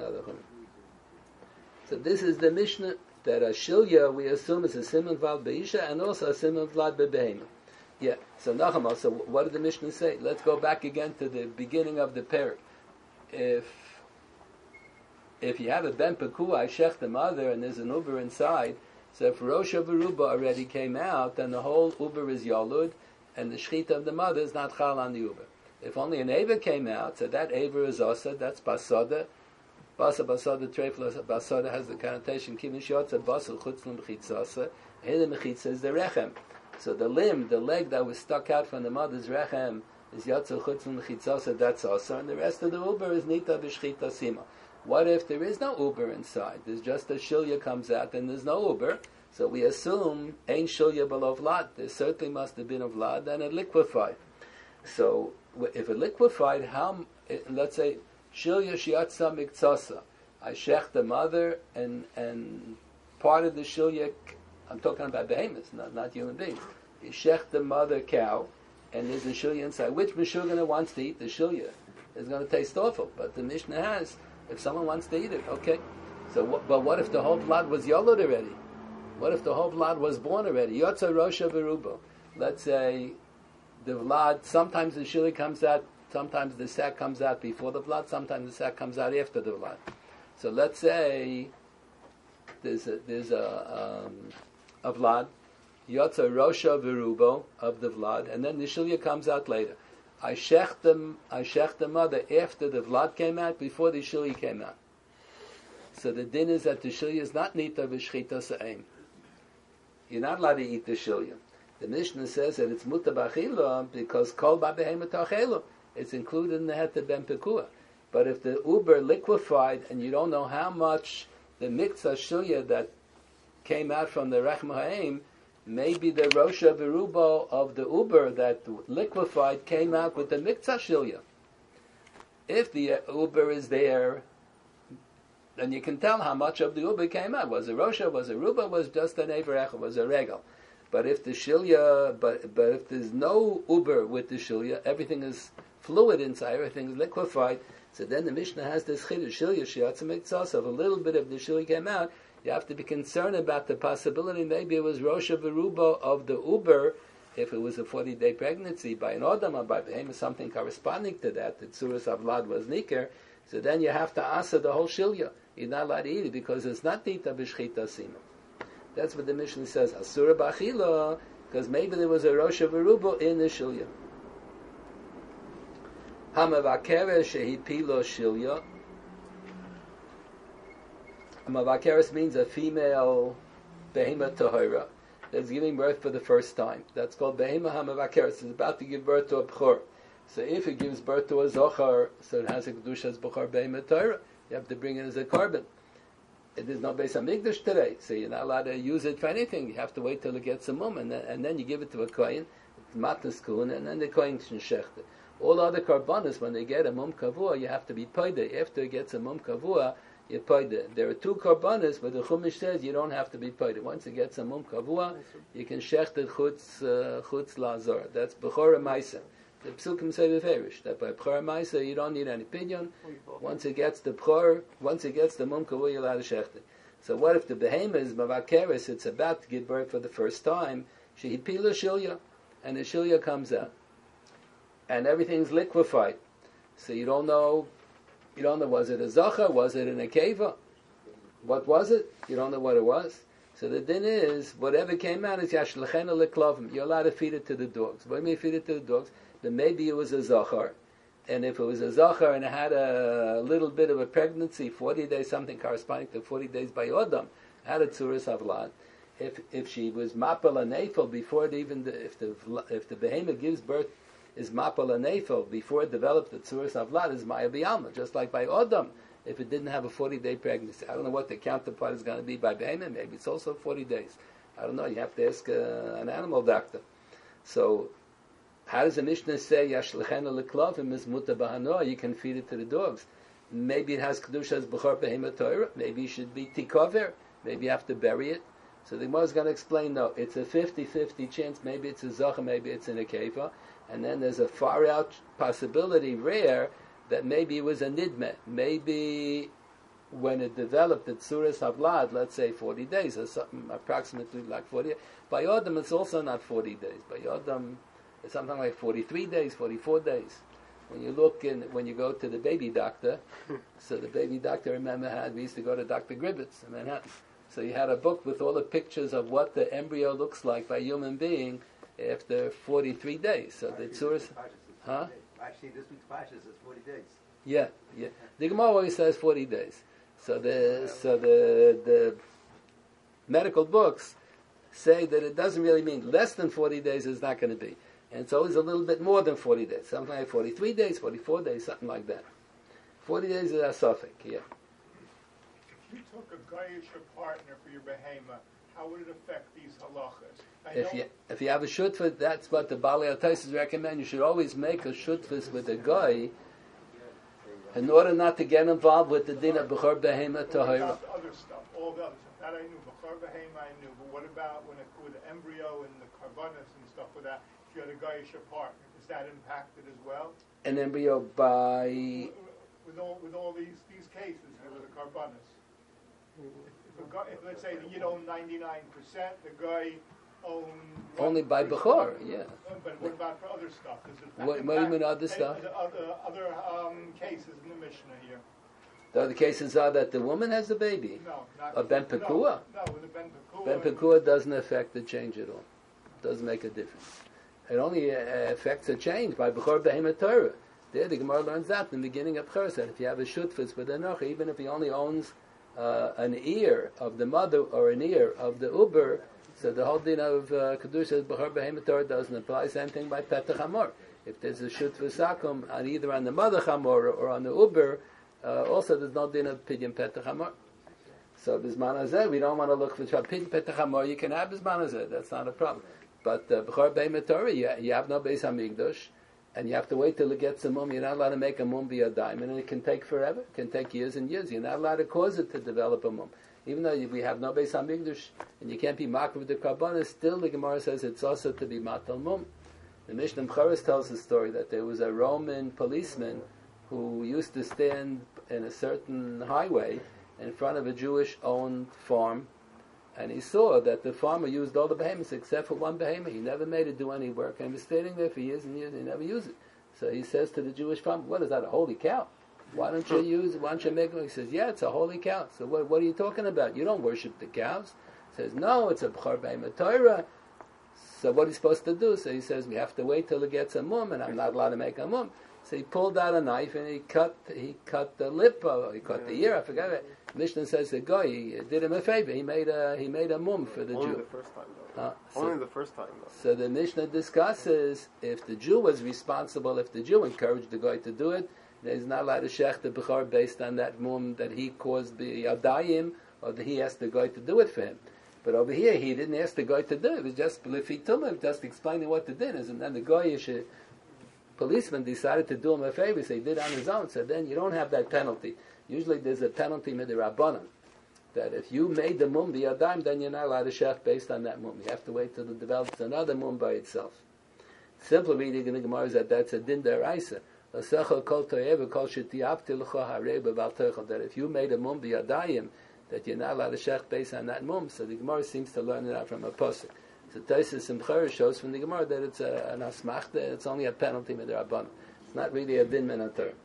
So this is the Mishnah that a shilya we assume is a simon vlad be'isha and also a simon vlad be'behema. Yeah. So Nachama. So what did the Mishnah say? Let's go back again to the beginning of the parak. If you have a ben pekua, I shech the mother, and there's an uber inside. So if Rosh Veruba already came out, then the whole uber is yolud, and the shechita of the mother is not chal on the uber. If only an aver came out, so that aver is asa, that's basada. Basada trefla basada has the connotation kivin shotza basal chutzlum mechitzasa. Here the mechitza is the rechem. So the limb, the leg that was stuck out from the mother's rechem is yotza chutzlum mechitzasa. That's asa, and the rest of the uber is nita b'shchita sima. What if there is no uber inside? There's just a shilya comes out, and there's no uber. So we assume ain't shilya below vlad. There certainly must have been a vlad, and it liquefied. So if it liquefied, how? Let's say. Shilya shiatza miktsasa. I shech the mother, and part of the shilya, I'm talking about behemoths, not human beings. You shech the mother cow, and there's a shilya inside. Which Meshugana wants to eat the shilya? It's going to taste awful. But the Mishnah has, if someone wants to eat it, okay. So, but what if the whole blood was yolod already? What if the whole blood was born already? Yotza Rosha Veruba. Let's say the vlad, sometimes the shilya comes out. Sometimes the sac comes out before the blood. Sometimes the sac comes out after the blood. So let's say there's a vlad, yotza rosha verubo of the vlad, and then the shilya comes out later. I shech the mother after the vlad came out, before the shilya came out. So the din is that the shilya is not nita v'shchita sa'im. You're not allowed to eat the shilya. The Mishnah says that it's muta b'achila because kol ba'behema ta'achelu. It's included in the Heter Ben Pekua. But if the uber liquefied and you don't know how much the miktzah shilya that came out from the Rechem Ha'im, maybe the Rosha Verubo of the uber that liquefied came out with the miktzah shilya. If the uber is there, then you can tell how much of the uber came out. Was it Rosha, was it Ruba, was just an Averech, was a regal. But if the shilya, but if there's no uber with the shilya, everything is fluid inside, everything is liquefied. So then the Mishnah has this chiddush shilya shiatza miktsasa. If a little bit of the shilya came out, you have to be concerned about the possibility maybe it was Rosha Veruba of the uber, if it was a 40-day pregnancy by an Adam or by behemoth, something corresponding to that, the tzuras avlad was niker. So then you have to asa the whole shilya. You're not allowed to eat it because it's not nita b'shchita sima. That's what the Mishnah says, asura b'achila, because maybe there was a Rosha Veruba in the shilya. Hamavakeres shehipilo shilya. Hamavakeres means a female behema tahira that's giving birth for the first time. That's called behema hamavakeres. It's about to give birth to a bchor. So if it gives birth to a zochar, so it has a kedusha as bchor behema tahira. You have to bring it as a carbon. There's no Beis Hamikdash today, so you're not allowed to use it for anything. You have to wait till it gets a mum, and then you give it to a kohen, matnas kun, and then the kohen can shecht it. All other karbanas, when they get a mum kavua, you have to be paida. After it gets a mum kavua, you paida. There are two karbanas, but the Chumash says you don't have to be paida. Once it gets a mum kavua, you can shecht it chutz lazor. That's bechora maisa. The psukim say beferish that by bechora maisa you don't need any pidyon. Once it gets the bechor, once it gets the mum kavua, you're allowed to shecht it. So what if the behema is mavakeres? It's about to give birth for the first time. Shehipila shilya, and the shilya comes out. And everything's liquefied, so you don't know. Was it a zacha? Was it an akeva? What was it? You don't know what it was. So the din is whatever came out is yashlechena leklavim. You're allowed to feed it to the dogs. What do you mean feed it to the dogs? Then maybe it was a zachar, and if it was a zachar and it had a little bit of a pregnancy, 40 days, something corresponding to 40 days by Odom, had a tzuras havlad. If she was mapal and nefel before it even if the behemoth gives birth is mapal and nefel before it developed the tzuras havlad is maya b'alma, just like by Odom. If it didn't have a 40-day pregnancy, I don't know what the counterpart is going to be by behemoth. Maybe it's also 40 days. I don't know. You have to ask an animal doctor. So, how does the Mishnah say Yashlechena leklavim is muta b'hanoah? You can feed it to the dogs. Maybe it has kedushas b'chor behemoth Torah. Maybe it should be tikover. Maybe you have to bury it. So the Gemara is going to explain, no, it's a 50-50 chance. Maybe it's a zacha, maybe it's in a keva. And then there's a far-out possibility, rare, that maybe it was a nidme. Maybe when it developed at Suras Havlad, let's say 40 days, or something approximately like 40. By Yodam, it's also not 40 days. By Yodam, it's something like 43 days, 44 days. When you look when you go to the baby doctor, so the baby doctor, remember, we used to go to Dr. Gribbets in Manhattan. So he had a book with all the pictures of what the embryo looks like by a human being after 43 days. So the Tzuras... Huh? Actually, this week's Pashas is 40 days. Yeah. The Gemara always says 40 days. So the medical books say that it doesn't really mean less than 40 days is not going to be. And it's always a little bit more than 40 days. Something like 43 days, 44 days, something like that. 40 days is a suffix, yeah. If you took a Gayish partner for your behemoth, how would it affect these halachas? If you have a shutfus, that's what the Baalei HaTaisus recommend. You should always make a shutfus with a guy in order not to get involved with the din of B'chor Behemoth Tahira. The other stuff, all the other stuff. That I knew. B'chor Behemoth I knew. But what about with the embryo and the karbanis and stuff with that? If you had a Gayish partner, is that impacted as well? An embryo by... With all these cases with the karbanis. If let's say that you own 99%, the guy owns... Only by Bechor, yeah. But what about for other stuff? Does it what do you mean other stuff? Other cases in the Mishnah here. The other cases are that the woman has the baby. No, not... Or Ben Pekua. No, with the Ben Pekua... Ben Pekua doesn't affect the change at all. Doesn't make a difference. It only affects a change by Bechor Behemoth Torah. There, the Gemara learns that in the beginning of Chor, that if you have a shutfus with a nocha, even if he only owns an ear of the mother or an ear of the uber, so the whole din of Kedusha B'chor Behemoth Torah doesn't apply. Same thing by Petach Hamor. If there's a shutfus sakum on either on the mother Hamor or on the uber, also there's no din of Pidyon Petach Hamor. So Bisman Hazeh, we don't want to look for Pidyon Petach Hamor. You can have Bisman Hazeh, that's not a problem. But B'chor Behemoth Torah, you have no Beis Hamikdash. And you have to wait till it gets a mum. You're not allowed to make a mum be a diamond, and it can take forever. It can take years and years. You're not allowed to cause it to develop a mum. Even though we have no Beis Hamikdash, and you can't be marked with the karbanis, still the Gemara says it's also to be matal mum. The Mishnah B'charis tells the story that there was a Roman policeman who used to stand in a certain highway in front of a Jewish-owned farm, and he saw that the farmer used all the behemoths except for one behemoth. He never made it do any work, and he was standing there for years and years, and he never used it. So he says to the Jewish farmer, "What is that, a holy cow? Why don't you use it? Why don't you make it?" He says, "Yeah, it's a holy cow." So what are you talking about? You don't worship the cows. He says, "No, it's a B'chor Behemoth Torah." So what are you supposed to do? So he says, "We have to wait till it gets a mum, and I'm not allowed to make a mum." So he pulled out a knife and he cut the lip, or he cut the ear. I forgot it. Mishnah says the guy, he did him a favor. He made a mum for the Only Jew. Only the first time, though. Only the first time, though. So the Mishnah discusses if the Jew was responsible, if the Jew encouraged the guy to do it, then he's not allowed to shech the bechor based on that mum that he caused the yadayim, or that he asked the guy to do it for him. But over here, he didn't ask the guy to do it. It was just lifi tumim, just explaining what the din is, and then the guy policeman decided to do him a favor, so he did on his own. So then you don't have that penalty. Usually there's a penalty midirabbanan, that if you made the mum be a dime, then you're not allowed to shech based on that mum. You have to wait till it develops another mum by itself. Simple reading in the Gemara is that that's a din deraisa. That if you made a mum be a dime, that you're not allowed to shech based on that mum. So the Gemara seems to learn it out from a pasuk. So Taisus and B'chor shows from the Gemara that it's an asmachta, it's only a penalty midirabbanan. It's not really a din min Torah.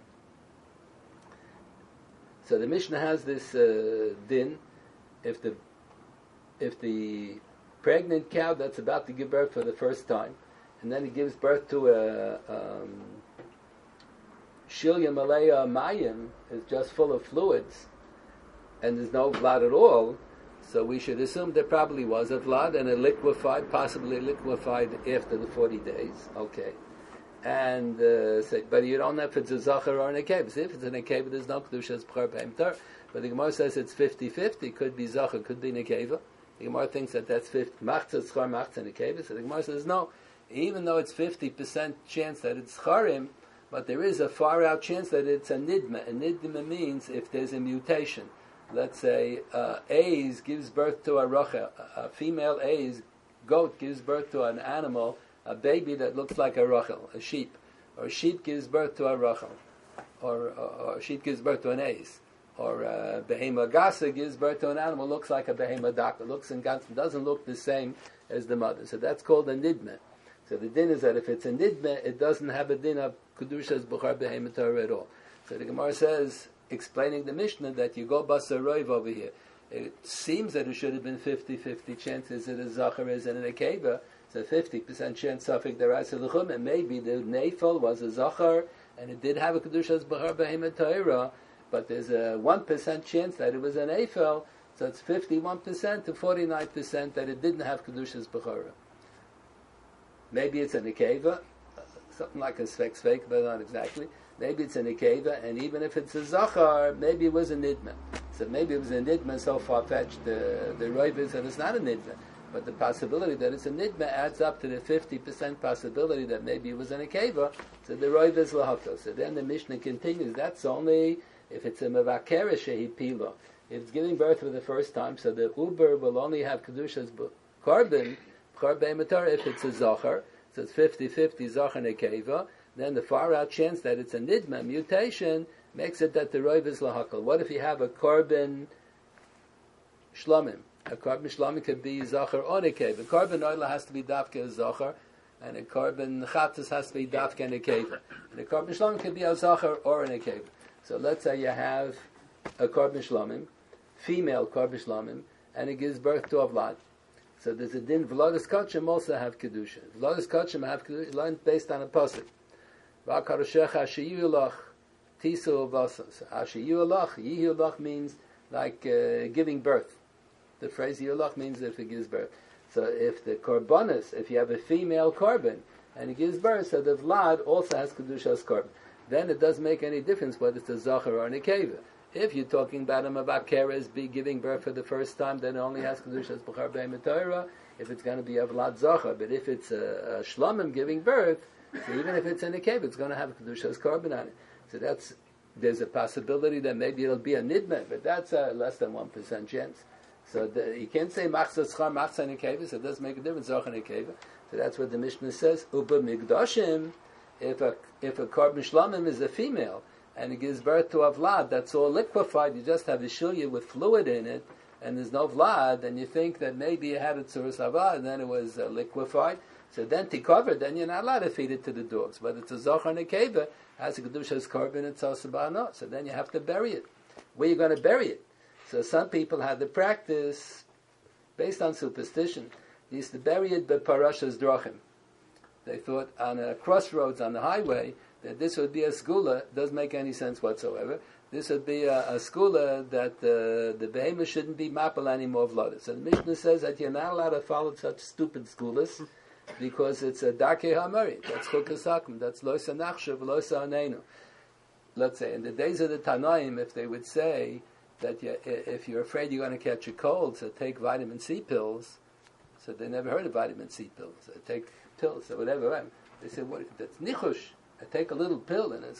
So the Mishnah has this din: if the pregnant cow that's about to give birth for the first time, and then it gives birth to Shilya Malaya Mayim is just full of fluids, and there's no vlad at all, so we should assume there probably was a vlad and a liquefied, possibly liquefied after the 40 days. Okay. And but you don't know if it's a zachar or an akeva. If it's an akeva, there's no kedusha b'char b'hem tar. But the Gemara says it's 50-50. Could be zachar, could be an akeva. The Gemara thinks that that's 50. Machzah schar, machzah and akeva. So the Gemara says no. Even though it's 50% chance that it's charim, but there is a far out chance that it's a nidma. A nidma means if there's a mutation. Let's say A's gives birth to a rachel. A female A's goat gives birth to an animal, a baby that looks like a rachel, a sheep. Or a sheep gives birth to a rachel. Or a sheep gives birth to an A's. Or a behema gasa gives birth to an animal looks like a behema daka. Looks and doesn't look the same as the mother. So that's called a nidma. So the din is that if it's a nidma, it doesn't have a din of kedushas b'char behema Torah at all. So the Gemara says, explaining the Mishnah, that you go basar roiv over here. It seems that it should have been 50-50 chance. Is it a zachar, is it an akeva? It's a 50% chance suffix deraisa l'chum, and maybe the neifel was a zachar, and it did have a kedushas b'char behema Torah, but there's a 1% chance that it was an eifel, so it's 51% to 49% that it didn't have kedushas b'chara. Maybe it's an akeva, something like a svek, but not exactly. Maybe it's an akeva, and even if it's a zachar, maybe it was a nidma. So maybe it was a nidma, so far-fetched, the roiv is that it's not a nidma. But the possibility that it's a nidma adds up to the 50% possibility that maybe it was an akeva, so the roiv is lahakto. So then the Mishnah continues, that's only if it's a mevakera shehipilo. If it's giving birth for the first time, so the uber will only have kedushas carbon, if it's a zachar, so it's 50-50 zachar and akeva, then the far out chance that it's a nidma, mutation, makes it that the roiv is lahakal. What if you have a carbon shlomim? A carbon shlomim could be zachar or akeva. A carbon oila has to be dafka as zachar, and a carbon chatas has to be dafka and akeva. And a carbon shlomim could be a zachar or an akeva. So let's say you have a carbon shlomim, female carbon shlomim, and it gives birth to a vlad. So there's a din, V'lodas Kachim also have Kedusha. V'lodas Kachim have Kedusha, learned based on a pasuk. V'akaroshecha ashiyulach tisu v'asas. Ashiyulach, yiyulach means like giving birth. The phrase yiyulach means if it gives birth. So if the korbanos, if you have a female korban, and it gives birth, so the vlad also has Kedusha's korban. Then it doesn't make any difference whether it's a zachar or an akeva. If you're talking about a mavakeres be giving birth for the first time, then it only has kedushas b'char behema Torah. If it's going to be a vlad zachar, but if it's a shlomim giving birth, so even if it's an akeva, it's going to have kedushas korban on it. So there's a possibility that maybe it'll be a nidma, but that's a less than 1% chance. So you can't say machzah schar machzah and akeva, so it doesn't make a difference zachar and akeva. So that's what the Mishnah says. Uba migdashim, if a korban shlomim is a female, and it gives birth to a vlad that's all liquefied, you just have a shilya with fluid in it, and there's no vlad, and you think that maybe it had a tzuras hava, and then it was liquefied, so then tikover, then you're not allowed to feed it to the dogs. But it's a zachar and a keva, has a kedushas korban and tzasabana, so then you have to bury it. Where are you going to bury it? So some people had the practice, based on superstition, they used to bury it by parashas drachim. They thought on a crossroads on the highway, that this would be a skula, doesn't make any sense whatsoever. This would be a skula that the behemoth shouldn't be mapel anymore vladas. So the Mishnah says that you're not allowed to follow such stupid skulas because it's a darkei hamari. That's chukas, that's loisa nachshav, loisa anenu. Let's say in the days of the Tanaim, if they would say that if you're afraid you're going to catch a cold, so take vitamin C pills. So they never heard of vitamin C pills. So take pills or whatever. They said, "What? That's nichush. I take a little pill and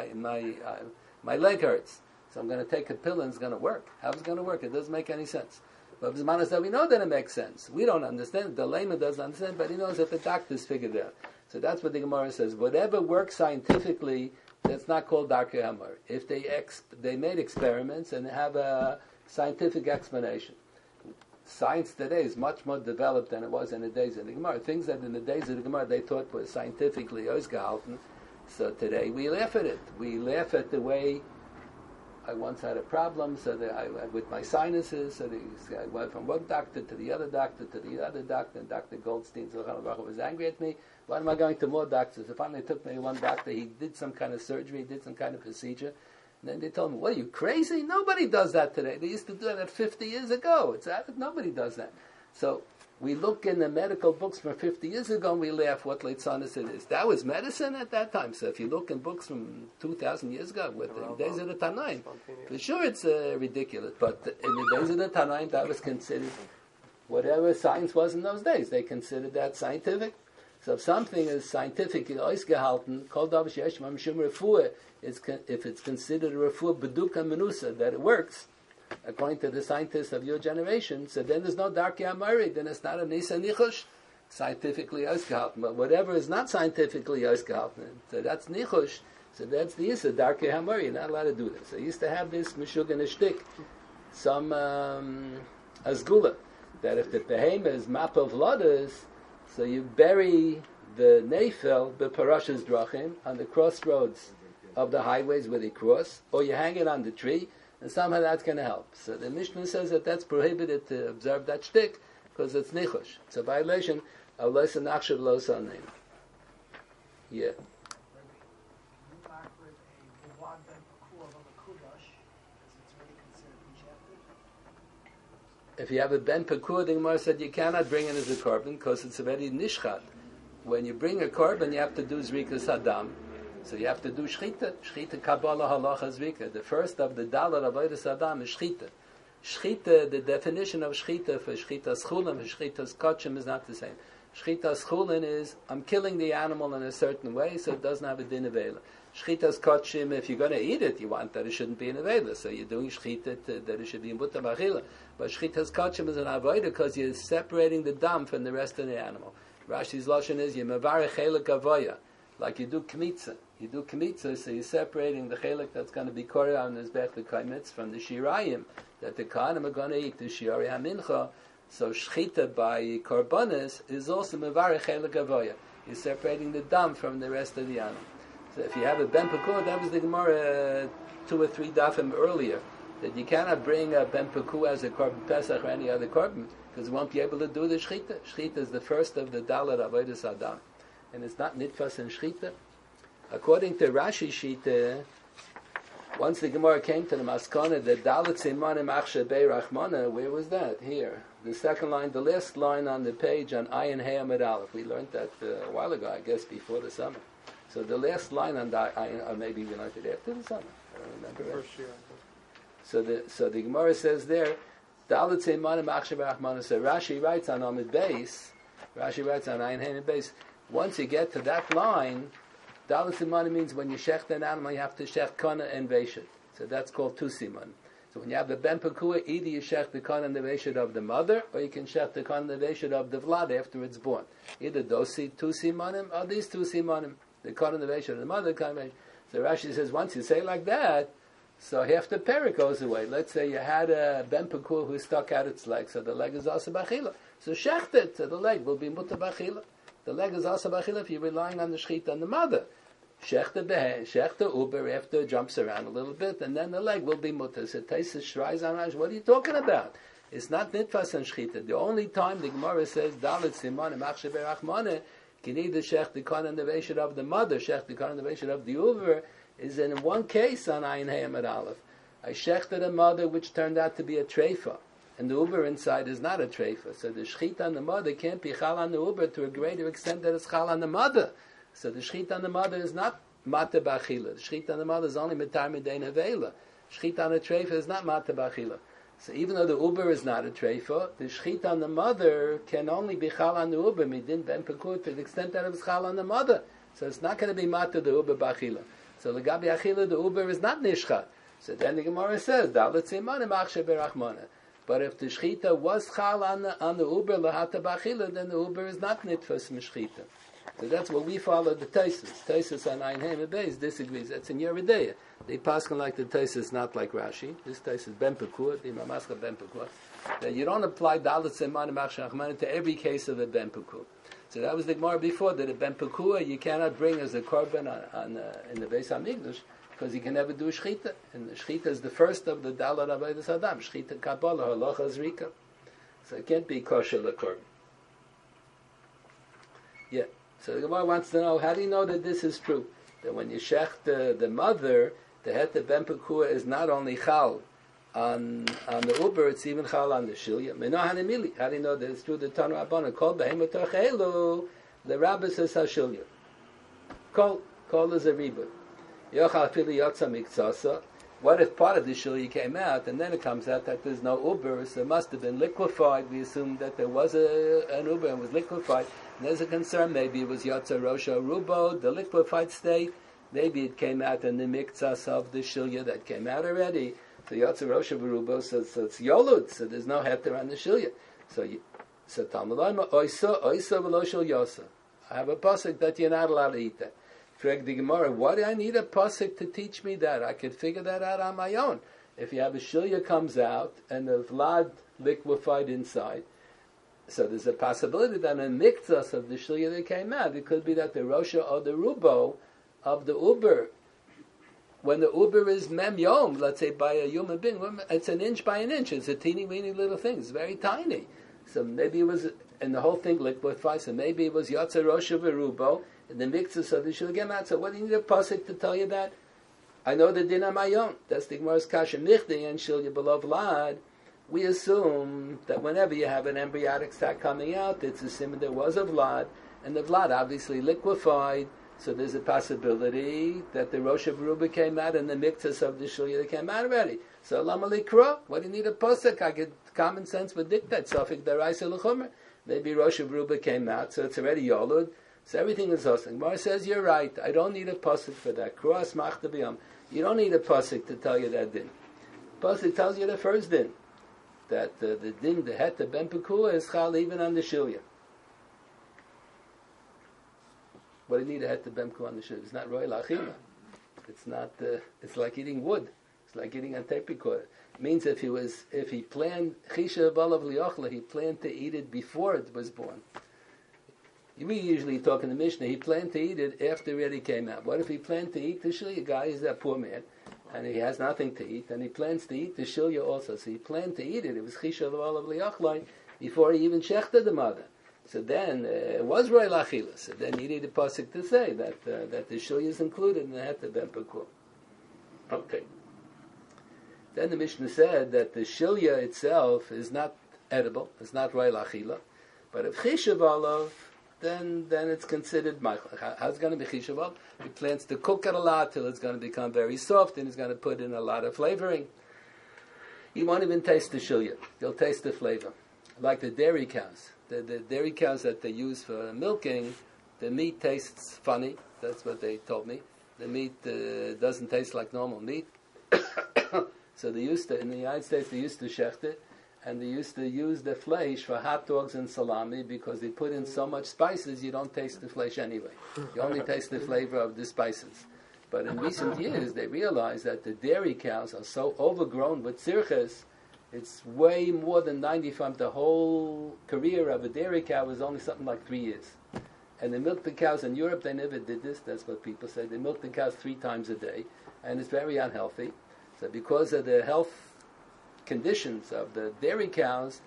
my leg hurts, so I'm going to take a pill and it's going to work." How's it going to work? It doesn't make any sense. But B'zman that we know that it makes sense. We don't understand. The layman doesn't understand, but he knows that the doctors figured it out. So that's what the Gemara says. Whatever works scientifically, that's not called darkei hamar. If they made experiments and have a scientific explanation. Science today is much more developed than it was in the days of the Gemara. Things that in the days of the Gemara they thought were scientifically ausgehalten. So today we laugh at it. We laugh at the way I once had a problem, so that I with my sinuses. So I went from one doctor to the other doctor to the other doctor, and Dr. Goldstein was angry at me. Why am I going to more doctors? So finally, took me to one doctor. He did some kind of surgery, did some kind of procedure, and then they told me, "What are you crazy? Nobody does that today. They used to do that 50 years ago. Nobody does that." So we look in the medical books from 50 years ago and we laugh what Leitzanis it is. That was medicine at that time. So if you look in books from 2,000 years ago, with the days of the Tanaim, for sure it's ridiculous. But in the days of the Tanaim, that was considered whatever science was in those days. They considered that scientific. So if something is scientific, ausgehalten, called refuah, if it's considered a refuah beduka menusa, that it works, according to the scientists of your generation, so then there's no darkei amari, then it's not a nisa nichush, scientifically ausgehalten. But whatever is not scientifically ausgehalten, so that's nichush, so that's the issa, darkei amari, you're not allowed to do this. So I used to have this meshug and a shtick, some asgula, that if the behema is map of ladas, so you bury the nefel, the parashas drachim, on the crossroads of the highways where they cross, or you hang it on the tree, and somehow that's going to help. So the Mishnah says that that's prohibited to observe that shtick because it's nichush. It's a violation of losa nachshav losa name. Yeah. If you have a ben pekur, the Gemara said you cannot bring it as a korban because it's already nishchad. When you bring a korban, you have to do zrikas hadam. So you have to do shchita. Shchita kabbalah halacha zrika. The first of the dalar avodas adam is shchita. Shchita, the definition of shchita for shchita schulin, for shchita skotchim is not the same. Shchita schulin is I'm killing the animal in a certain way, so it doesn't have a din avela. Shchita skotchim, if you're going to eat it, you want that it shouldn't be an avela. So you're doing shchita that it should be in buta bachila. But shchita skotchim is an avodah because you're separating the dam from the rest of the animal. Rashi's lashon is you mevarech chelik avoya, like you do kmitza. You do kmitza, so you're separating the chelik that's going to be korah on his bech the kaimitz from the shirayim that the kohanim are going to eat, the shiari hamincha. So shchita by korbanos is also mevarech chelik avoya. You're separating the dam from the rest of the animal. So if you have a ben pekur, that was the Gemara 2 or 3 dafim earlier, that you cannot bring a ben pekur as a korban pesach or any other korban because you won't be able to do the shchita. Shchita is the first of the dalar avodas adam, and it's not nitfas and shchita. According to Rashi Shita, once the Gemara came to the Maskana, the Dalit Simanim Achshe Bei Rachmana, where was that? Here. The second line, the last line on the page on Ayin Hey Amid Aleph. We learned that a while ago, I guess, before the summer. So the last line on the Ayin, or maybe we learned it after the summer. I don't remember. First year, I think. So the Gemara says there, Dalit Simanim Achshe Bei Rachmana. So Rashi writes on Amid Beis, Rashi writes on Ayin Hey Amid Beis, once you get to that line, Dalit Siman means when you shecht an animal, you have to shecht kana and veshet. So that's called tu siman. So when you have the ben pekua, either you shecht the kana and the veshet of the mother, or you can shecht the kana and the veshet of the vlad after it's born. Either those two simanim or these two simanim. The kana and the veshet of the mother, kana. So Rashi says once you say like that, so half the perik goes away. Let's say you had a ben pekua who stuck out its leg, so the leg is also bachila. So shecht it, so the leg will be muta bachila. The leg is also bachila if you're relying on the shechita and the mother. Shechta uber after jumps around a little bit, and then the leg will be mutter. So Taisus shrais on Rash. What are you talking about? It's not nitfas and shechita. The only time the Gemara says dalit siman machshe berachmane can either shech the kon and the veshet of the mother, shech the kon and the veshet of the uber, is in one case on Ayin Hey Amid Aleph. I shechted a mother which turned out to be a treifa. And the uber inside is not a treifa. So the shechita on the mother can't be chal on the uber to a greater extent that it's chal on the mother. So the shechita on the mother is not mata b'achila. The shechita on the mother is only mitar midei nevela. Shechita on the treifa is not mata b'achila. So even though the uber is not a treifa, the shechita on the mother can only be chal on the uber midin ben pekur to the extent that it was chal on the mother. So it's not going to be mata the uber b'achila. So the gabi achila, the uber is not nishchat. So then the Gemara says dalet simanim achshe berachmana. But if the shechita was chal on the uber lahata b'achila, then the uber is not nitfas mishchita. So that's what we follow the Taisus. Taisus on Ayin Hey Amid Beis disagrees. That's in Yeridea. They paskin like the Taisus, not like Rashi. This Taisus ben pekur, the Mamaska ben pekur. That you don't apply dalit seman machshach man to every case of a ben pekur. So that was the Gemara before, that a ben pekur you cannot bring as a korban in the Beis Hamikdash because he can never do shchita. And shchita is the first of the Dalar Avodas Adam. Shchita Kabbalah, Halacha Zrika. So it can't be kosher l'korban. Yeah. So the Gemara wants to know, how do you know that this is true? That when you shech the mother, the heta ben pekua is not only chal on the uber, it's even chal on the shilya. Meno hanimili. How do you know that it's true? The Tanu Rabbanan kol behemoth torchelu. The Rabbah says hashilya. Kol is a reboot. Yochal fili yotza miktsasa. What if part of the shilya came out, and then it comes out that there's no uber, so it must have been liquefied. We assume that there was an uber and was liquefied. And there's a concern, maybe it was yotza rosha rubo, the liquefied state. Maybe it came out in the miktsas of the shilya that came out already. So yotza rosha rubo, so it's yolud, so there's no heter on the shilya. So Talmud Lama oisa v'lo shel yosa. I have a pasuk that you're not allowed to eat that. Frag the Gemara, why do I need a pasuk to teach me that? I could figure that out on my own. If you have a shilya comes out and the vlad liquefied inside, so there's a possibility that in miktsas of the shilya that came out, it could be that the rosha or the rubo of the uber, when the uber is mem yom, let's say by a human being, it's an inch by an inch. It's a teeny weeny little thing. It's very tiny. So maybe it was, and the whole thing liquefied. So maybe it was yotza rosha v'rubo. In the mixes of the shulgam out. So what do you need a pasuk to tell you that? I know the din on my own. That's the Gemara's kasha michdi and shilya below vlad. We assume that whenever you have an embryotic sac coming out, it's a simon there was a vlad, and the vlad obviously liquefied. So there's a possibility that the rosh of Ruba came out and the mixes of the shulya that came out already. So lama likra. What do you need a pasuk? I get common sense would dictate. Sofik daraisa l'chumer. Maybe rosh of Ruba came out, so it's already yolud. So everything is hosting. Mar says, you're right. I don't need a pasuk for that. Kruas machta b'yam. You don't need a pasuk to tell you that din. Pasuk tells you the first din. That the din, the het, the ben pekua is chal even on the shilya. What do you need a het, the ben pekua on the shilya? It's not royal achila. It's not, it's like eating wood. It's like eating a tape recorder. It means if he planned, chisha balav liochla, he planned to eat it before it was born. We usually talk in the Mishnah, he planned to eat it after it already came out. What if he planned to eat the shilya? Guy is that poor man, and he has nothing to eat, and he plans to eat the shilya also. So he planned to eat it. It was chisha of liyachlai before he even shechted the mother. So then it was royal achila. So then you need a pasuk to say that the shilya is included in the het ben pekua. Okay. Then the Mishnah said that the shilya itself is not edible. It's not royal achila, but if chishav alav, then it's considered meichel. How's it going to be chishav? He plans to cook it a lot till it's going to become very soft, and he's going to put in a lot of flavoring. He won't even taste the shilya. He'll taste the flavor. Like the dairy cows. The dairy cows that they use for milking, the meat tastes funny. That's what they told me. The meat doesn't taste like normal meat. So they used to, in the United States, they used to shecht it, and they used to use the flesh for hot dogs and salami because they put in so much spices you don't taste the flesh anyway. You only taste the flavor of the spices. But in recent years they realized that the dairy cows are so overgrown with tzirches, it's way more than 95. The whole career of a dairy cow is only something like 3 years. And they milk the cows in Europe, they never did this, that's what people say. They milk the cows 3 times a day, and it's very unhealthy. So because of the health conditions of the dairy cows,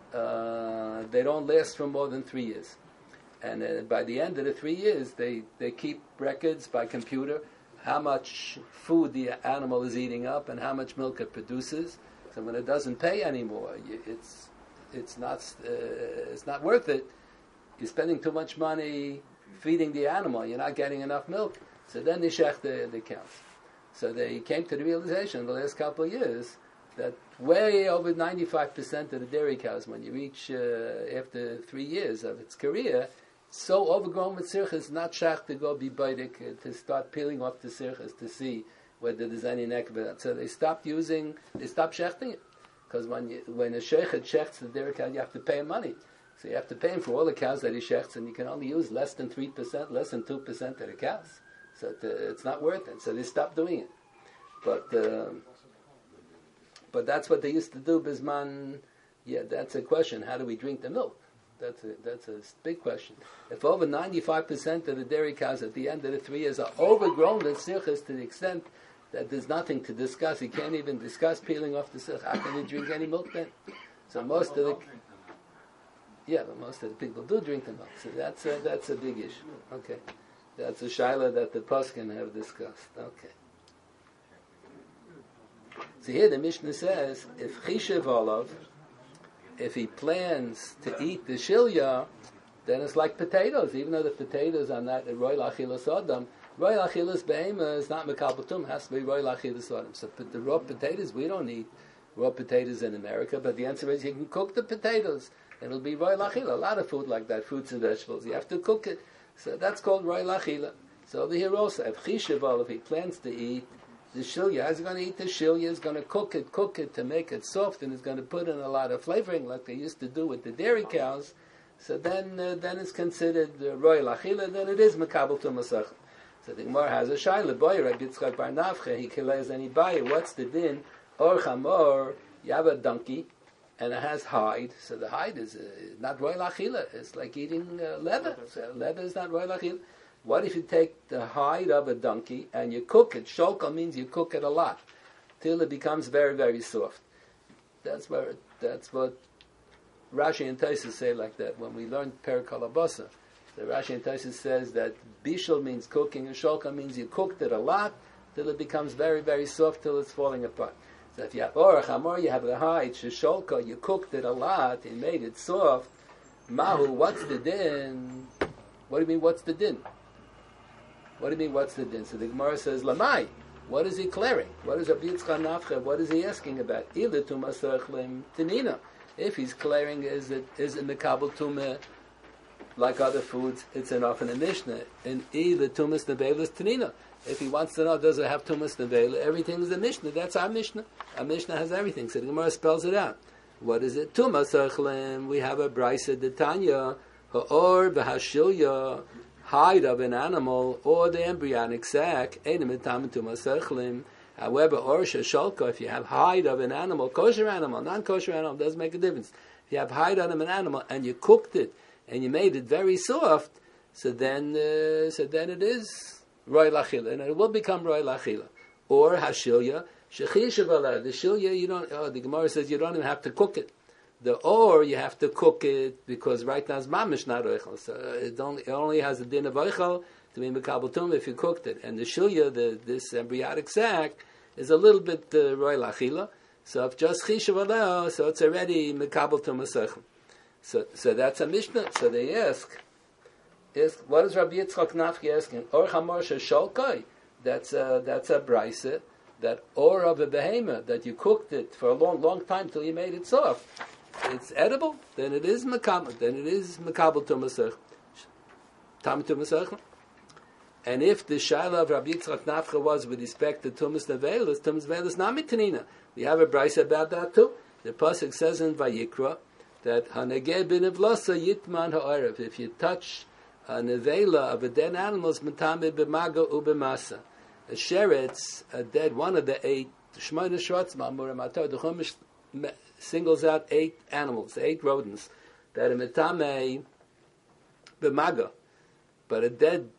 they don't last for more than 3 years. And by the end of the 3 years, they keep records by computer how much food the animal is eating up and how much milk it produces. So when it doesn't pay anymore, it's not worth it. You're spending too much money feeding the animal. You're not getting enough milk. So then they shech the cows. So they came to the realization in the last couple of years that way over 95% of the dairy cows, when you reach after 3 years of its career, so overgrown with sirchas, not shach to go be baidik, to start peeling off the sirchas to see whether there's any nekva. So they stopped shechting it. Because when a sheikh shechts the dairy cow, you have to pay him money. So you have to pay him for all the cows that he shechts, and you can only use less than 3%, less than 2% of the cows. So it's not worth it. So they stopped doing it. But that's what they used to do, Bisman. Yeah, that's a question. How do we drink the milk? That's a big question. If over 95% of the dairy cows at the end of the 3 years are overgrown with sirchas to the extent that there's nothing to discuss. He can't even discuss peeling off the silk. How can he drink any milk then? So most of the but most of the people do drink the milk. So that's a big issue. Okay, that's a shaila that the poskim have discussed. Okay. So here the Mishnah says, if Chishev Olav, if he plans to eat the shilya, then it's like potatoes, even though the potatoes are not royal achilas adam. Royal achilas behema is not mekabel, has to be royal achilas adam. So the raw potatoes, we don't eat raw potatoes in America, but the answer is you can cook the potatoes. It'll be royal achila. A lot of food like that, fruits and vegetables. You have to cook it. So that's called royal achila. So over here also, if Chishev, if he plans to eat the shilya, he's going to eat the shilya, he's going to cook it to make it soft, and he's going to put in a lot of flavoring like they used to do with the dairy cows. So then it's considered royal achila, then it is mekabel to masach. So the Gemara has a shayla, boy, Rabbi Yitzchak bar Nafcha, he kills any buyer. What's the din? Or chamor, you have a donkey, and it has hide. So the hide is not royal achila. It's like eating leather. So leather is not royal achila. What if you take the hide of a donkey and you cook it? Sholka means you cook it a lot till it becomes very, very soft. That's what Rashi and Tosfos say like that. When we learned Perek Kalabasa, the Rashi and Tosfos says that bishul means cooking and sholka means you cooked it a lot till it becomes very, very soft till it's falling apart. So if you have orach amor, you have the hide sholka, you cooked it a lot and made it soft. Mahu, what's the din? What do you mean? What's the din? What do you mean, what's the din? So the Gemara says, Lamai, what is he declaring? What is Rabbi Yitzchak Nafcha, what is he asking about? Ila tumas lechem tinina. If he's declaring is it mekabel tumah like other foods, it's enough in the Mishnah. And ila tumas nevela is tinina. If he wants to know, does it have tumas nevela? Everything is the Mishnah. That's our Mishnah. Our Mishnah has everything. So the Gemara spells it out. What is it? Tumas lechem. We have a brisa detanya ha'or v'hashilya. Hide of an animal or the embryonic sac, however, orsha shalka, if you have hide of an animal, kosher animal, non-kosher animal, doesn't make a difference. If you have hide on an animal and you cooked it and you made it very soft, so then it is royal achila, and it will become royal achila. Or hashilya, shechishavala, the shilya, you don't. The Gemara says you don't even have to cook it. The or you have to cook it because right now it's mamish not oichel. So it only has the din of oichel to be mekabel tumah if you cooked it. And the shilya, this embryonic sac, is a little bit royal achila. So if just chishav aleh, so it's already mekabel tumah sechem. So that's a mishnah. So they ask, what is Rabbi Yitzchak Nafchi asking? Or chamor shesholkai. That's a brisa. That or of a behemoth that you cooked it for a long, long time till you made it soft. It's edible, then it is makabel. Then it is makabel tumasach, tam tumasach. And if the shaila of Rabbi Yitzchak Nafcha was with respect to tumas nevelis not mitanina. We have a brisa about that too. The pasuk says in Vayikra that hanegeh b'nevlasa yitman ha'arev. If you touch a nevela of a dead animal, it's matame b'maga u'b'masa. A sheretz, a dead one of the 8. Shmoyne Shvatz Ma'amur Matar. The Chumash singles out 8 animals, 8 rodents that are metame b'maga, but a dead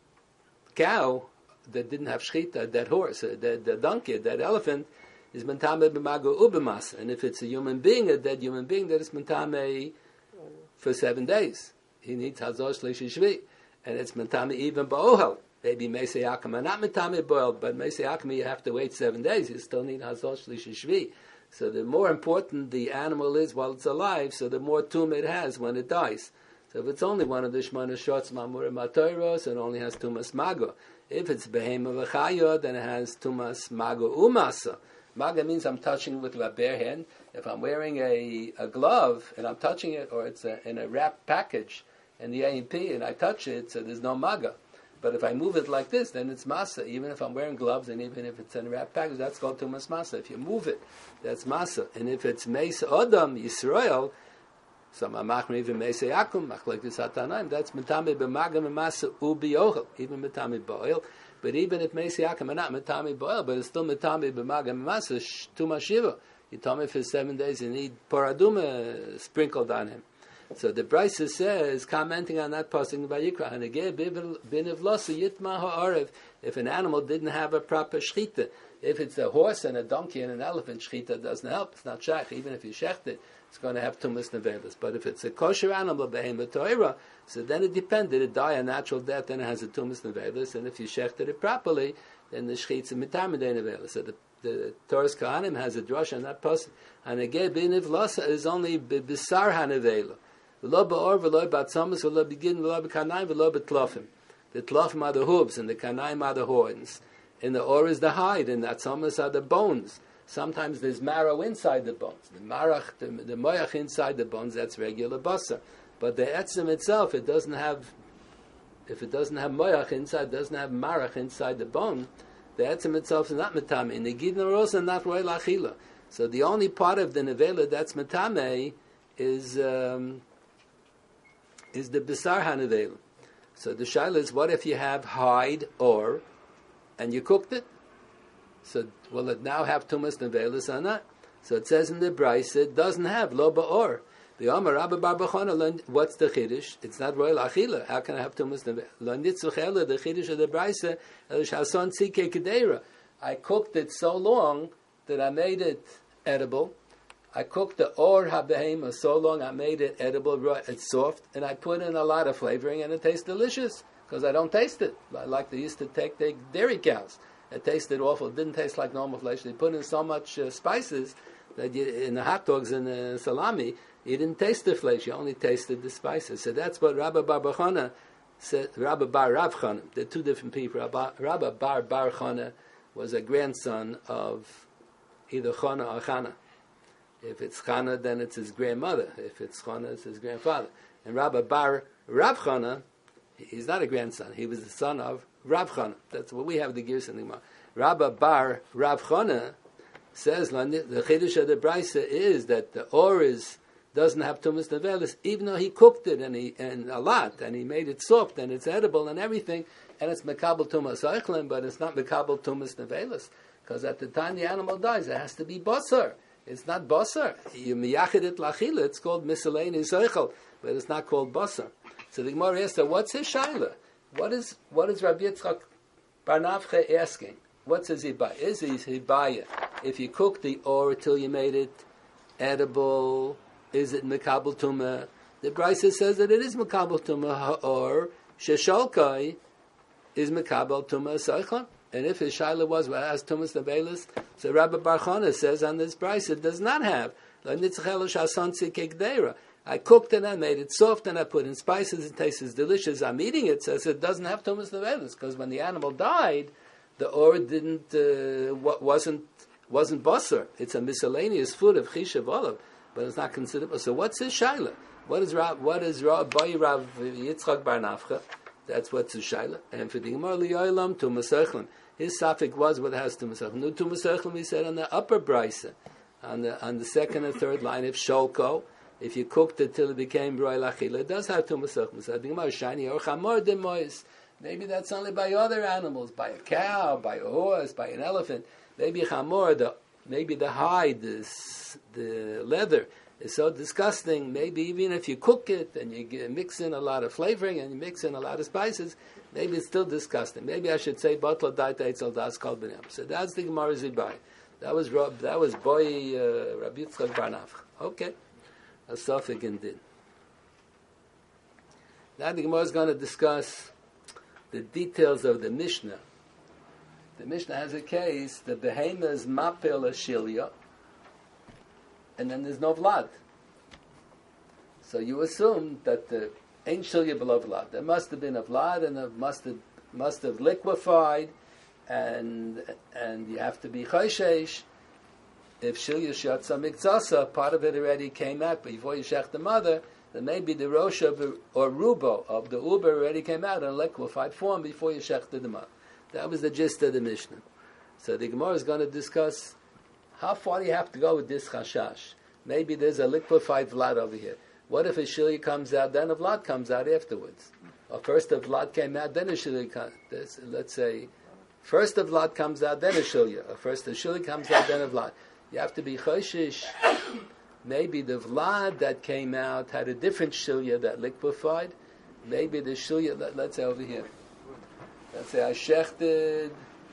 cow that didn't have shchita, a dead horse, a dead donkey, a dead elephant is metame b'maga u'b'mas. And if it's a human being, a dead human being, that is metame for 7 days. He needs hazor shlishi shvi, and it's metame even ba'ohel. Maybe Meisei Akama, not Metame boiled, but Meisei Akama you have to wait 7 days. You still need Hazor Shlishi Shvi. So the more important the animal is while it's alive, so the more tum it has when it dies. So if it's only one of the Shmona Shots Mamur Matoiros, it only has Tumas Mago. If it's Behema V'chayo, then it has Tumas Mago Umasa. Maga means I'm touching it with my bare hand. If I'm wearing a glove and I'm touching it, or it's in a wrapped package in the A&P and I touch it, so there's no Maga. But if I move it like this, then it's masa. Even if I'm wearing gloves and even if it's in a wrap package, that's called tumas masa. If you move it, that's masa. And if it's meis odam Yisrael, some amachmer even meis yakum, like this hatanaim, that's metame b'magam masa ubi ochel, even metame ba'oil. But even if meis yakum are not metame ba'oil, but it's still metame b'magam masa tumas shiva. You tell me for 7 days you need paraduma sprinkled on him. So the Brisa says, commenting on that passing by Yikra, if an animal didn't have a proper shechita, if it's a horse and a donkey and an elephant, shechita doesn't help. It's not shech. Even if you shecht it, it's going to have tumas nevelis. But if it's a kosher animal, behemoth Torah, so then it depends. Did it die a natural death? Then it has a tumas nevelis. And if you shechted it properly, then the shechit's a mitamidei nevelis. So the Torah's Kohanim has a drush on that pasuk. And again, b'niv lasa is only b'sar hanevela. V'lo ba'or, v'lo b'atzamas, v'lo b'gin, v'lo b'kanayim, v'lo b'tlofim. The tlofim are the hooves, and the kanayim are the horns. And the or is the hide, and the atzamas are the bones. Sometimes there's marrow inside the bones. The moyach inside the bones, that's regular basar. But the etzem itself, if it doesn't have moyach inside, doesn't have marach inside the bone, the etzem itself is not metame. And the gidna rosa not roy lachila. So the only part of the nevela that's metame is the besar hanevela. So the shaila is, what if you have hide or and you cooked it? So will it now have tumas nevelis or not? So it says in the Brisa, it doesn't have lo ba'or. The Amar Rabba Bar Bachana, what's the chiddush? It's not royal achila. How can I have tumas nevelis? Lo nitzuchela, the chiddush of the Brisa, elish hason tzike kedera. I cooked it so long that I made it edible. I cooked the or habehema so long I made it edible. It's soft, and I put in a lot of flavoring, and it tastes delicious. Because I don't taste it. Like they used to take the dairy cows. It tasted awful. It didn't taste like normal flesh. They put in so much spices that in the hot dogs and the salami, you didn't taste the flesh. You only tasted the spices. So that's what Rabba Bar Bachana said. Rabba Bar Rav Chana. They're two different people. Rabba Bar Chana was a grandson of either Chana or Chana. If it's Chana, then it's his grandmother. If it's Chana, it's his grandfather. And Rabba Bar Rav Chana, he's not a grandson. He was the son of Rav Chana. That's what we have the gears in the Gemara. Rabba Bar Rav Chana says the chiddush of the Brisa is that the or doesn't have tumas nevelis, even though he cooked it and a lot, and he made it soft and it's edible and everything, and it's mekabel tumas oichlin, but it's not mekabel tumas nevelis, because at the time the animal dies, it has to be basar. It's not basar. You miyachid it lachila. It's called miscellaneous oichel, but it's not called basar. So the Gemara asks, what's his shaila? What is Rabbi Yitzchak Bar Nafcha asking? What's his hibaya? Is his hibaya if you cook the or till you made it edible, is it mekabel tumah? The Brisa says that it is mekabel tumah, or sheshalkai is mekabel tumah seichlan. And if his shaila was what has tumas nevelis, so Rabbi Bar Chana says on this Brisa it does not have. I cooked it, I made it soft, and I put in spices. It tastes delicious. I'm eating it, says it doesn't have tumas nevelis, because when the animal died, the or wasn't basar. It's a miscellaneous food of chishav olav, but it's not considered. So what's his shaila? What is Rav Yitzchak Bar Nafcha? That's what's his shaila. And for the Gemara li'olam tumas echlim, his suffix was what has tumas echlim. No tumas echlim, he said on the upper brisa, on the second and third line of sholko. If you cooked it till it became royal achila, it does have tumas echlim. So the Gemara shani or chamor demois. Maybe that's only by other animals, by a cow, by a horse, by an elephant. Maybe chamor, maybe the hide, the leather is so disgusting. Maybe even if you cook it and you mix in a lot of flavoring and you mix in a lot of spices, maybe it's still disgusting. Maybe I should say batla daita etzel das kol b'nei. So that's the Gemara zibai. That was boy Rabbi Yitzchak Bar Nafcha. Okay, a suffix indeed. Now the Gemara is going to discuss the details of the Mishnah. The Mishnah has a case, the behema is mapel ashilya, and then there's no vlad. So you assume that the ain't shilya below vlad. There must have been a vlad, and it must have liquefied, and you have to be chayshesh. If shilya shatza mikzasa, part of it already came out, but before you shech the mother, then maybe the rosh or rubo of the uber already came out in liquefied form before you shechted the mother. That was the gist of the Mishnah. So the Gemara is going to discuss how far you have to go with this chashash. Maybe there's a liquefied vlad over here. What if a shilya comes out, then a vlad comes out afterwards? Or first a vlad came out, then a shilya comes. Let's say, first a vlad comes out, then a shilya. Or first a shilya comes out, then a vlad. You have to be choshish maybe the vlad that came out had a different shilya that liquefied. Maybe the shilya, let's say over here. Let's say I shecht.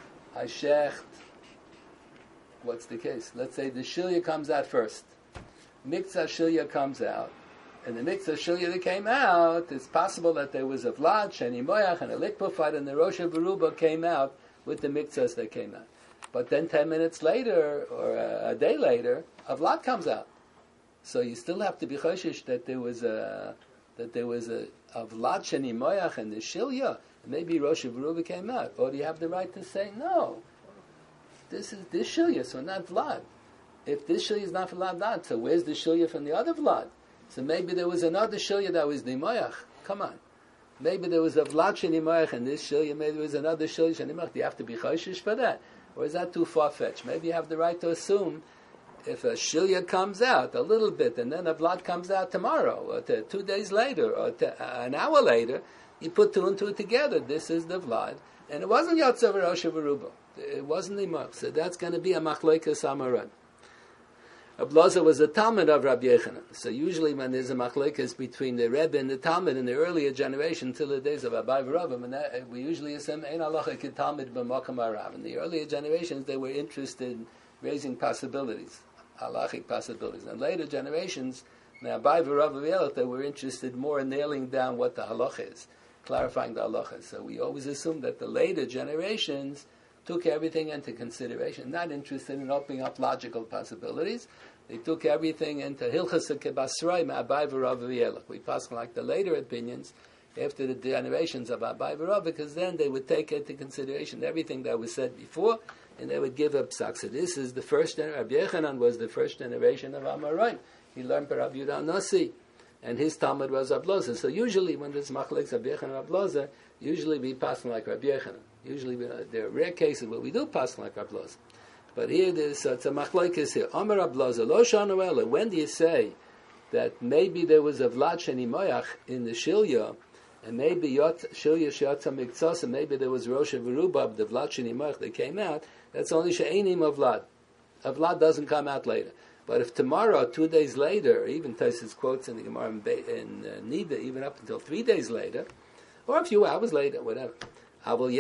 What's the case? Let's say the shilya comes out first. Miktzah shilya comes out. And the Miktzah shilya that came out, it's possible that there was a vlad, sheni moyach, and a liquefied, and the Rosh Beruba came out with the Miktzahs that came out. But then 10 minutes later, or a day later, a vlad comes out. So you still have to be choshish that there was a vlad sheni moyach and the shilya. Maybe Rosh Beruba came out. Or do you have the right to say, no, this shilya, so not vlad. If this shilya is not for vlad, so where's the shilya from the other vlad? So maybe there was another shilya that was nimayach. Come on. Maybe there was a vlad shenimayach and this shilya, maybe there was another shilya shenimayach. Do you have to be choshish for that? Or is that too far-fetched? Maybe you have the right to assume if a shilya comes out a little bit and then a vlad comes out tomorrow, or 2 days later, or an hour later, you put two and two together. This is the vlad. And it wasn't Yotzav Rosh Beruba. It wasn't nimayach. So that's going to be a machlokes amaran. Ablaza was a Talmud of Rabbi Yechanan. So usually when there's a machlokes between the Rebbe and the Talmud in the earlier generation, till the days of Abai v'Rava, we usually assume ein halacha ki Talmud b'makom harav. In the earlier generations, they were interested in raising possibilities, halachic possibilities. In later generations, now Abai v'Rava, they were interested more in nailing down what the halacha is, clarifying the halacha. So we always assume that the later generations took everything into consideration, not interested in opening up logical possibilities. They took everything into Hilchas Kebasroi Ma'abai v'Rav v'Yelach. We pass like the later opinions after the generations of Abai v'Rav, because then they would take into consideration everything that was said before, and they would give up psak. So this is the first generation. Rabbi Yechanan was the first generation of Amoraim. He learned by Rabbi Yehuda Nasi, and his Talmud was Abloza. So usually when there's machlekes Rabbi Yechanan and Abloza, usually we pass like Rabbi Yechanan. Usually there are rare cases where we do pass like Abloza. But here it's a machlokes here. Amar Abloza, lo shanu ela. When do you say that maybe there was a vlad sheni moyach in the shilya, and maybe shilya sheyatza miktzas, and maybe there was Rosh Verubab, the vlad sheni moyach that came out? That's only she'enim of vlad. A vlad doesn't come out later. But if tomorrow, 2 days later, even Tosfos quotes in the Gemara in Nida, even up until 3 days later, or a few hours later, whatever. You don't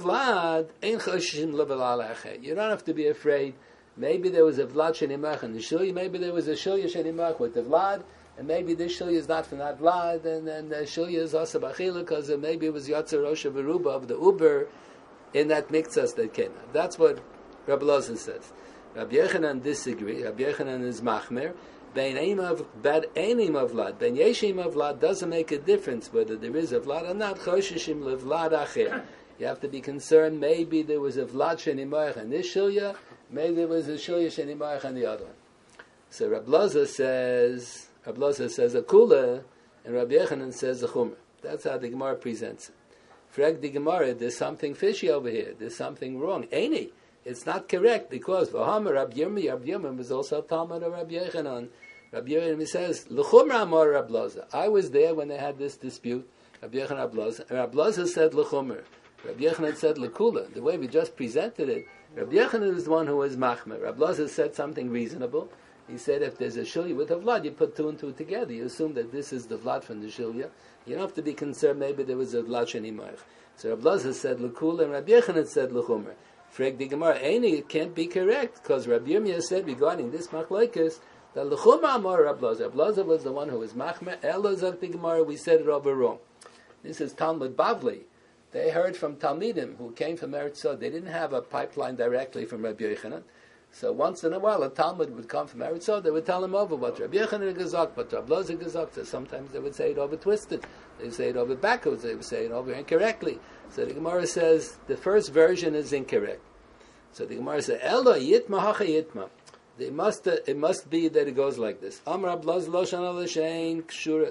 have to be afraid. Maybe there was a vlad shenimach in the shilya, maybe there was a shilya shenimach with the vlad, and maybe this shilya is not from that vlad, and then the shilya is also bachila, because maybe it was Yotzer Rosh Beruba of the Uber in that miktzas that came out. That's what Rabbi Loza says. Rabbi Yechanan disagrees. Rabbi Yechanan is machmer. Ben Eim of Vlad, Ben Yeshim of Vlad doesn't make a difference whether there is a Vlad or not. Choshishim levlad acher. You have to be concerned. Maybe there was a Vlad shenimayach in this shilya. Maybe there was a shilya shenimayach in the other one. So Rabbi Loza says a kula, and Rabbi Yechanan says a chumrah. That's how the Gemara presents it. Frag the Gemara, there's something fishy over here. There's something wrong. Ain't it's not correct because Vahamar Rabbi Yirmiyah was also a Talmud of Rabbi Yechanan. Rabbi Yirmiyah says, L'chumra amar Rabbi Loza. I was there when they had this dispute. Rabbi Yechanan Rabbi Loza. And Rabbi Loza said L'chumra. Rabbi Yechanan said L'kula. The way we just presented it, Rabbi Yechanan is the one who was machmer. Rabbi Loza said something reasonable. He said if there's a shilya with a vlad, you put two and two together. You assume that this is the vlad from the shilya. You don't have to be concerned maybe there was a vlad shenimayach. So Rabbi Loza said L'kula and Rabbi Yechanan said L'chumra. Frag the Gemara, it can't be correct because Rabbi Yirmiyah said regarding this machlokes that l'chumra amar Rabbi Loza. Rabbi Loza was the one who was machmer. Elazar the Gemara, we said it over wrong. This is Talmud Bavli. They heard from Talmidim who came from Eretz Yisrael. They didn't have a pipeline directly from Rabbi Yechanan. So once in a while, a Talmud would come from Eretz Yisrael. They would tell him over what Rabbi Yechanan gezakt, what Rabbi Loza gezakt. So sometimes they would say it over twisted. They would say it over backwards. They would say it over incorrectly. So the Gemara says the first version is incorrect. So the Gemara says, "Elo yitma hacha yitma." It must be that it goes like this. Amar Rabbi Loza lo shana l'shein kshura.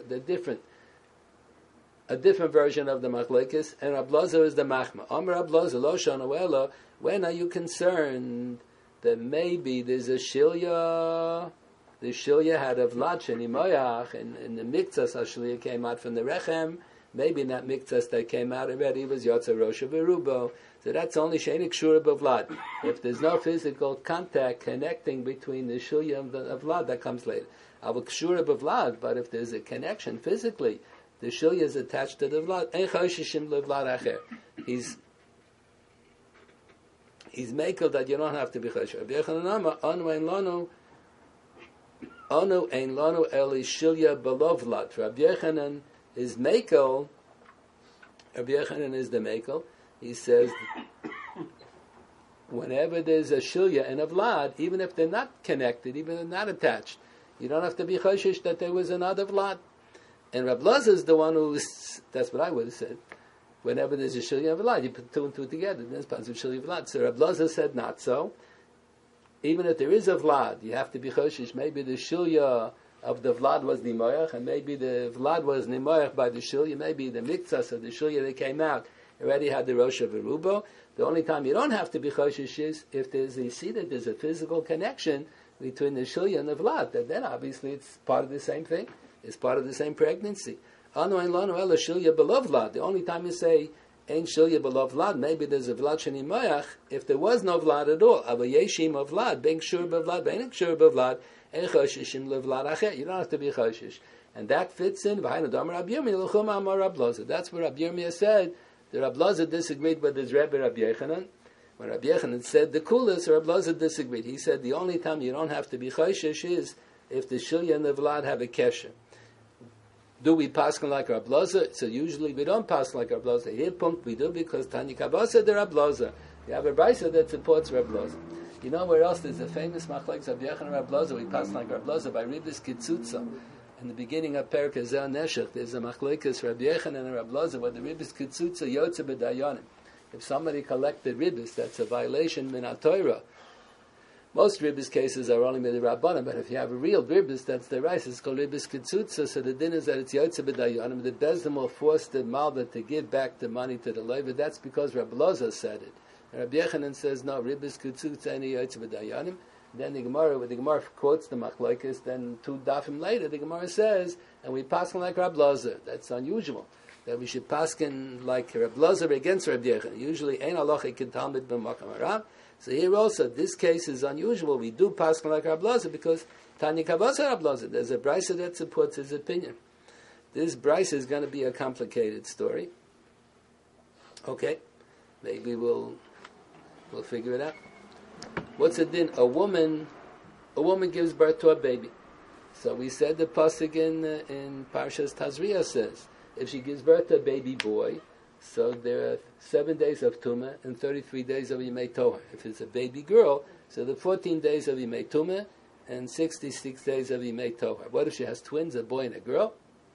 A different version of the machlekes, and Rabbi Loza is the machma. Amar Rabbi Loza lo shana elo. When are you concerned that maybe there's a shilya? The shilya had a vlad shenimayach, and the miktzas shilya came out from the rechem. maybe in that miktas that came out already was Yotza Rosha Verubo. So that's only Shenik Shura Bavlad. If there's no physical contact connecting between the Shulya and the Vlad, that comes later. Avul Kshura Bavlad, but if there's a connection physically, the Shulya is attached to the Vlad. Ein Choshishim LeVlad Acher. He's makel that you don't have to be Choshesh. Rabbi Yechanan Amar, Anu ein lanu eli Shulya below Vlad. Rabbi Yechanan is makel. Rabbi Yechanan is the makel. He says, whenever there's a shilya and a vlad, even if they're not connected, even if they're not attached, you don't have to be choshesh that there was another vlad. And Rab Loza is the one that's what I would have said. Whenever there's a shilya and a vlad, you put two and two together. There's parts of shilya and vlad. So Rab Loza said not so. Even if there is a vlad, you have to be choshesh. Maybe the shilya of the vlad was nimoyach, and maybe the vlad was nimoyach by the shilya. Maybe the miktsas of the shilya that came out already had the Rosh of Verubo. The only time you don't have to be choshesh is if you see that there's a physical connection between the shilya and the vlad. Then obviously it's part of the same thing. It's part of the same pregnancy. Anu ein lanu ela shilya below vlad. The only time you say ain't shilya below vlad, maybe there's a vlad sheni moyach. If there was no vlad at all, ava yeshim of vlad, being shur bevlad, being shur bevlad, ein chosheshim levlad acher. You don't have to be choshesh, and that fits in behind the Damar Rabbi Yirmiyah l'chum amar Rab Loza. That's what Rabbi Yirmiyah said. The Rab Loza disagreed with his Rebbe Rabbi Yechanan. When Rabbi Yechanan said the coolest, Rab Loza disagreed. He said the only time you don't have to be choshesh is if the shilya and the vlad have a kesher. Do we paskin like Rab Loza? So usually we don't pass like Rab Loza. Here we do because Tanya Kabasa the Rab Loza. You have a brisa that supports Rab Loza. You know where else there's a famous machlekes of Yechanan and Rab Loza? We pass like Rab Loza by Ribis Kitzutza. In the beginning of Perek Ezel Neshech, there's a machlekes Rabbi Yechanan and Rab Loza where the Ribis Kitzutza Yotze B'Dayanim. If somebody collected Ribis, that's a violation min HaTorah. Most Ribis cases are only made Rabbanim, but if you have a real Ribis, that's the rice. It's called Ribis Kitzutza, so the din is that it's Yotze B'Dayanim. The Bezdin will force the Malva to give back the money to the Levi. That's because Rabbi Loza said it. And Rabbi Yechanan says, no, Ribis Kitzutza any Yotze B'Dayanim. Then the Gemara quotes the machlokes. Then 2 dafim later, the Gemara says, and we paskin like Rab Loza. That's unusual. That we should paskin like Rab Loza against Rab Yechanan. Usually, ein halacha ken talmid b'makam harav. So here also, this case is unusual. We do paskin like Rab Loza because Tanya Kavasa Rab Loza. There's a brisa that supports his opinion. This brisa is going to be a complicated story. Okay, maybe we'll figure it out. What's the din? A woman gives birth to a baby. So we said the pasuk in Parshas Tazria says, if she gives birth to a baby boy, so there are 7 days of Tumah and 33 days of Yimei Tohar. If it's a baby girl, so the 14 days of Yimei Tumah and 66 days of Yimei Tohar. What if she has twins, a boy and a girl?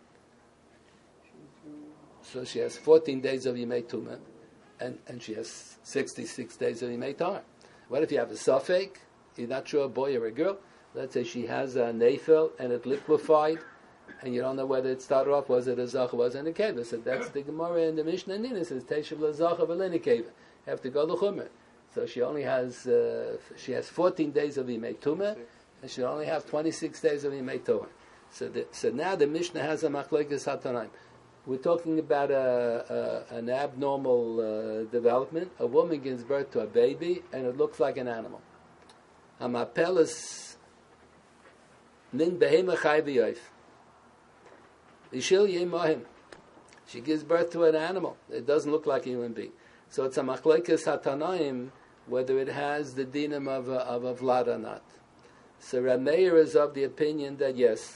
So she has 14 days of Yimei Tumah and she has 66 days of Yimei Tohar. What if you have a suffix? You're not sure a boy or a girl. Let's say she has a nefel and it liquefied, and you don't know whether it started off, was it a zach or was it a nekeva. So that's the Gemara in the Mishnah Nina says, Teshav l'zach or l'nekeva. You have to go to Chumer. So she only has, 14 days of Yimei Tumah, and she only have 26 days of Yimei Tohar. So now the Mishnah has a machlokes hatanaim. We're talking about an abnormal development. A woman gives birth to a baby, and it looks like an animal. Hamapelis nin behema chai v'yoif. Ishil yemahim. She gives birth to an animal. It doesn't look like a human being. So it's a machlekes hatanaim whether it has the dinam of a vlad or not. So Reb Meir is of the opinion that yes,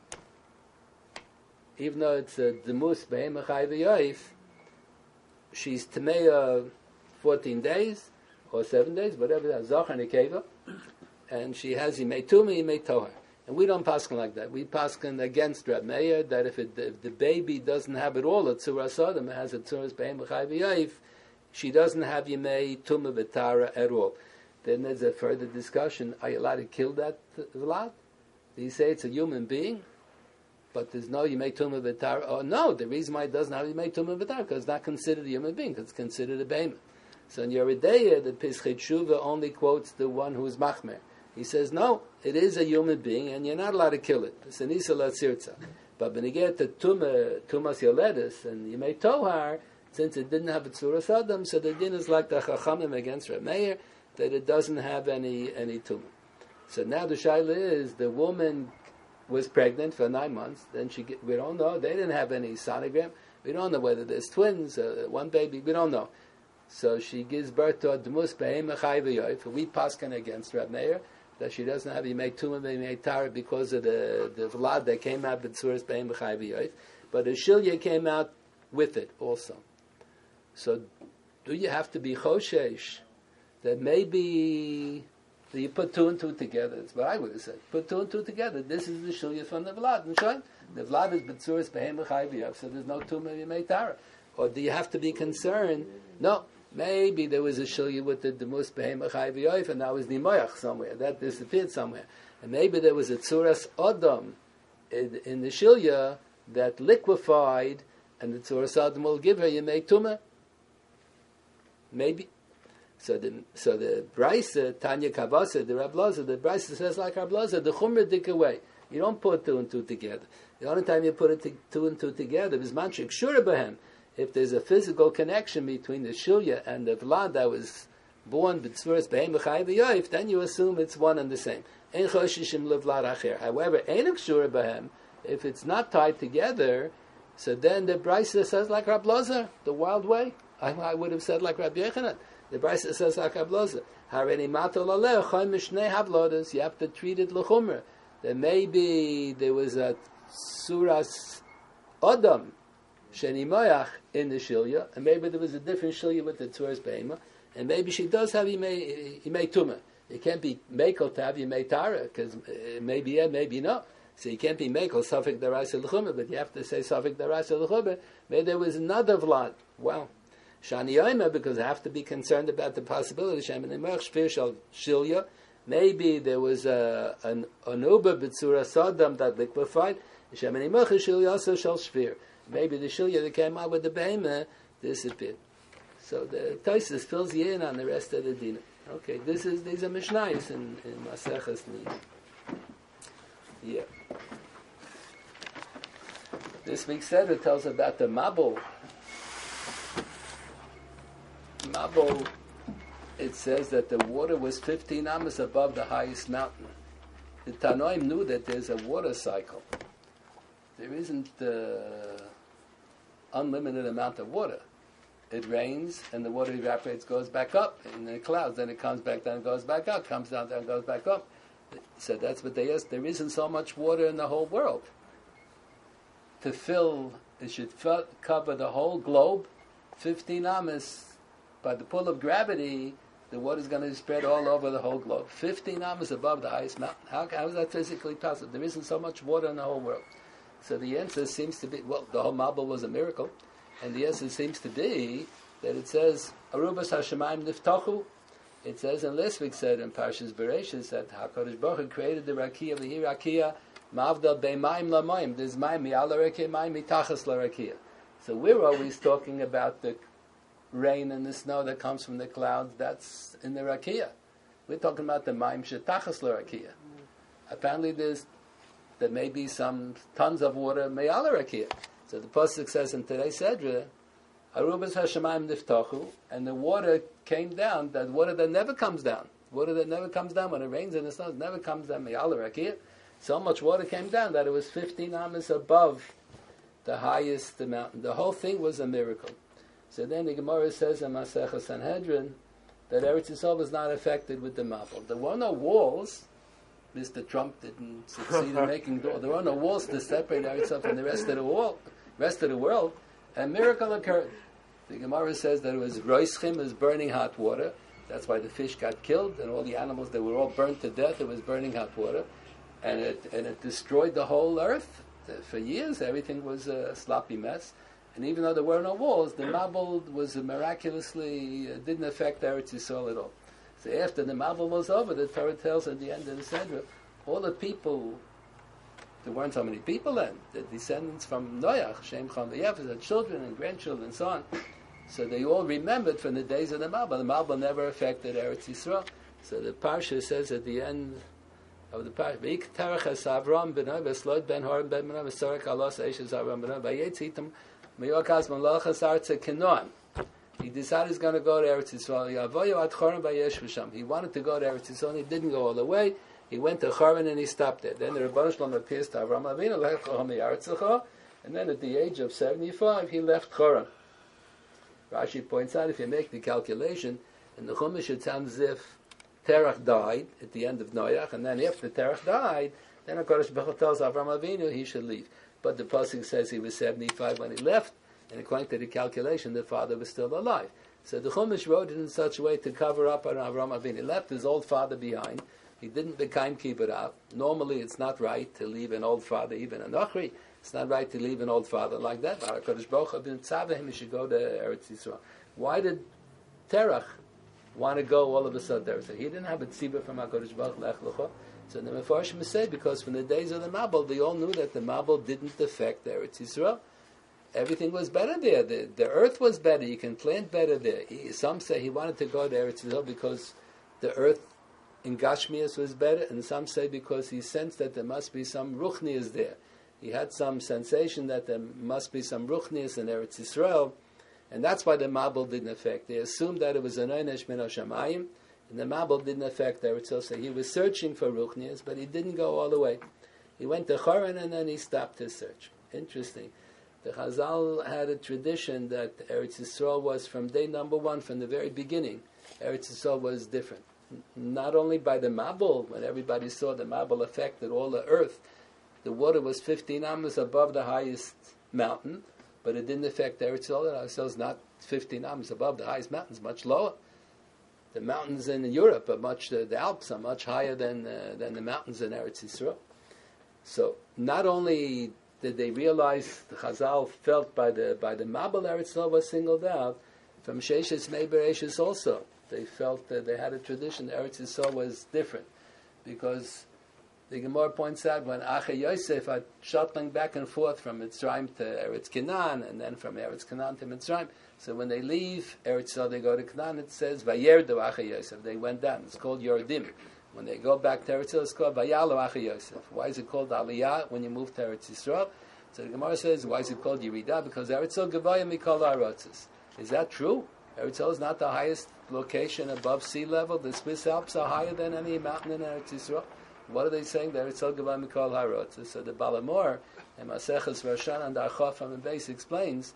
even though it's a demus behema chai v'yoif, she's tameya 14 days or 7 days, whatever that zachar nekeva, and she has yimei tumah, yimei tohar. And we don't paskin like that. We paskin against Reb Meir that if the baby doesn't have it all, a tzura sodom, it has a tzuras behema chai v'yoif, she doesn't have yimei tumah v'tara at all. Then there's a further discussion: are you allowed to kill that vlad? Do you say it's a human being? But there's no Yimei Tumah V'Tar. Oh no, the reason why it doesn't have Yimei Tumah V'Tar because it's not considered a human being, because it's considered a behemoth. So in Yeridea, the Pischei Tshuva only quotes the one who is Machmer. He says, no, it is a human being, and you're not allowed to kill it. It's an Isa Latzirtza. But when you get to Tumas Yoledis and you made Tohar, since it didn't have a Tzuras Adam, so the din is like the Chachamim against Reb Meir, that it doesn't have any Tumah. So now the Shaila is, the woman was pregnant for 9 months, then we don't know, they didn't have any sonogram, we don't know whether there's twins, one baby, we don't know. So she gives birth to a Dmus Be'em Echai V'yoif, we paskin against Reb Meir, that she doesn't have Yimei Tumah Yimei Tara because of the Vlad that came out with Tzuras Be'em Echai V'yoif, but the Shilya came out with it also. So do you have to be Choshesh that maybe you put 2 and 2 together? That's what I would have said. Put 2 and 2 together. This is the Shilya from the Vlad. And the Vlad is B'tzuras Be'em Echai V'yoif, so there's no Tumah Yimei Tara. Or do you have to be concerned? No. Maybe there was a shilya with the Demus Behem Achai V'yoif, and that was Nimoyach somewhere. That disappeared somewhere. And maybe there was a Tzuras Adam in the shilya that liquefied, and the Tzuras Adam will give her Yemei Tumah. Maybe. So the Brisa, Tanya Kavasa, the Rab Lazar, the Brisa says like Rab Lazar, the Chumrah dik away. You don't put 2 and 2 together. The only time you put it 2 and 2 together is Manchik Shura Behem. If there's a physical connection between the Shilya and the Vlad that was born b'tzvuras Behem B'chai V'yoif, then you assume it's one and the same. Ein choshishim levlad acher. However, ein kshura b'hem, if it's not tied together, so then the Brisa says like Rab Lazar, the wild way. I would have said like Rabbi Yochanan. The Brisa says like Rab Lazar. Hareni mato laleh choy mishnei havlodas. You have to treat it l'chumra. There maybe there was a suras Adam Sheni Moyach in the Shilya, and maybe there was a different Shilya with the Tzuras Behema, and maybe she does have Yimei Tumah. It can't be Mekel to have Yimei Tara, because maybe yeah, maybe no. So you can't be Mekel Safek Darasa L'chumah, but you have to say Safek Darasa L'chumah. Maybe there was another Vlad. Well, Shani Yoima, because I have to be concerned about the possibility, Shem and Imach Shfir Shilya, maybe there was an Uber B'tzura Sodam that liquefied, Shem and Imach Shilya also Shal Shfir. Maybe the Shilya that came out with the Behemah disappeared. So the Taisus fills you in on the rest of the Dina. Okay, these are Mishnayos in Maseches Nis. Yeah. This week's Seder tells about the Mabul. Mabul, it says that the water was 15 amas above the highest mountain. The Tanoim knew that there's a water cycle. There isn't unlimited amount of water. It rains and the water evaporates, goes back up in the clouds, then it comes back down, goes back up, comes down, then goes back up. So that's what they asked. There isn't so much water in the whole world. To fill, it should cover the whole globe, 15 amas. By the pull of gravity, the water is going to spread all over the whole globe. 15 amas above the highest mountain. How is that physically possible? There isn't so much water in the whole world. So the answer seems to be, well, the whole Mabul was a miracle, and the answer seems to be that it says, Arubas HaShemayim Niftachu. It says, and last week said in Parshas Bereshis that HaKadosh Baruch Hu created the Rakia, the Rakia, Mavdal Beimayim Lamayim. There's Mayim Mi'al Rakia, Mayim Mitachas LaRakia. So we're always talking about the rain and the snow that comes from the clouds. That's in the Rakia. We're talking about the Mayim Shetachas LaRakia. Apparently there may be some tons of water Me'al Rakia. So the Pasuk says in today's Sedra, Arubas HaShemayim Niftachu, and the water came down, that water that never comes down. Water that never comes down when it rains and it snows, never comes down Me'al Rakia. So much water came down that it was 15 amas above the highest mountain. The whole thing was a miracle. So then the Gemara says in Masechah Sanhedrin that Eretz Yisrael was not affected with the Mabul. There were no walls. Mr. Trump didn't succeed in making there were no walls to separate Eretz Yisrael from the rest of the world. A miracle occurred. The Gemara says that it was Roischim, it was burning hot water. That's why the fish got killed and all the animals, they were all burnt to death. It was burning hot water. And it destroyed the whole earth. For years, everything was a sloppy mess. And even though there were no walls, the Mabul was miraculously, didn't affect Eretz Yisrael at all. So after the Mabul was over, the Torah tells at the end of the Sedra, all the people, there weren't so many people then, the descendants from Noach, Shem, Cham, Yefes, had children and grandchildren and so on. So they all remembered from the days of the Mabul. The Mabul never affected Eretz Yisrael. So the Parsha says at the end of the parish. Ve'ik terach es Avram b'noi v'slot ben Horim ben b'noi v'sorek alos eishes Avram b'noi v'yetzitem meyokas malachas artze Kenon. He decided he's going to go to Eretz Yisrael. Yavoyu ad Choron v'yesh v'sham. He wanted to go to Eretz Yisrael. He didn't go all the way. He went to Choron and he stopped there. Then the Rebbeinu Shalom appears to Avram Avinu, lech Choron mi'aretzecha, and then at the age of 75, he left Choron. Rashi points out, if you make the calculation, in the Chumash it sounds as if Terach died at the end of Noach, and then after Terach died, then HaKadosh Baruch Hu tells Avram Avinu he should leave. But the Pasuk says he was 75 when he left, and according to the calculation, the father was still alive. So the Chumash wrote it in such a way to cover up on Avram Avinu. He left his old father behind. He didn't keep it up. Normally, it's not right to leave an old father, even a Nochri. It's not right to leave an old father like that. HaKadosh Baruch Hu been tzaveh him, he should go to Eretz Yisrael. Why did Terach want to go all of a sudden there? So he didn't have a tzibah from HaKadosh Baruch Hu, lech lecha. So the Mefarshim say, because from the days of the Mabul, they all knew that the Mabul didn't affect Eretz Yisrael. Everything was better there. The earth was better. You can plant better there. Some say he wanted to go to Eretz Yisrael because the earth in Gashmias was better, and some say because he sensed that there must be some Ruchnias there. He had some sensation that there must be some Ruchnias in Eretz Yisrael, and that's why the Mabul didn't affect. They assumed that it was an Einesh Min HaShamayim, and the Mabul didn't affect Eretz Yisrael. So he was searching for Ruchnias, but he didn't go all the way. He went to Choron, and then he stopped his search. Interesting. The Chazal had a tradition that Eretz Yisrael was, from day number one, from the very beginning, Eretz Yisrael was different. Not only by the Mabul, when everybody saw the Mabul affected all the earth, the water was 15 amos above the highest mountain, but it didn't affect Eretz Yisrael. Eretz Yisrael is not 15 amos above the highest mountains, much lower. The mountains in Europe are the Alps are much higher than the mountains in Eretz Yisrael. So not only did they realize, the Chazal felt by the Mabul Eretz Yisrael was singled out, from Sheishes Mei Bereishis also. They felt that they had a tradition, Eretz Yisrael was different. Because the Gemara points out when Acha Yosef are shuttling back and forth from Mitzrayim to Eretz Canaan, and then from Eretz Canaan to Mitzrayim. So when they leave Eretz Yisrael, they go to Canaan, it says, Vayerdu Acha Yosef, they went down. It's called Yordim. When they go back to Eretz Yisrael, it's called Vayalu Acha Yosef. Why is it called Aliyah when you move to Eretz Yisrael? So the Gemara says, why is it called Yeridah? Because Eretz Yisrael Gevaya Mikol Ha'arotzos. Is that true? Eretz Yisrael is not the highest location above sea level. The Swiss Alps are higher than any mountain in Eretz Yisrael. What are they saying? That Eretz Yisrael Gevaya Mikol Ha'arotzos. So the Balamor and Maseches Roshan and Archov from the base explains,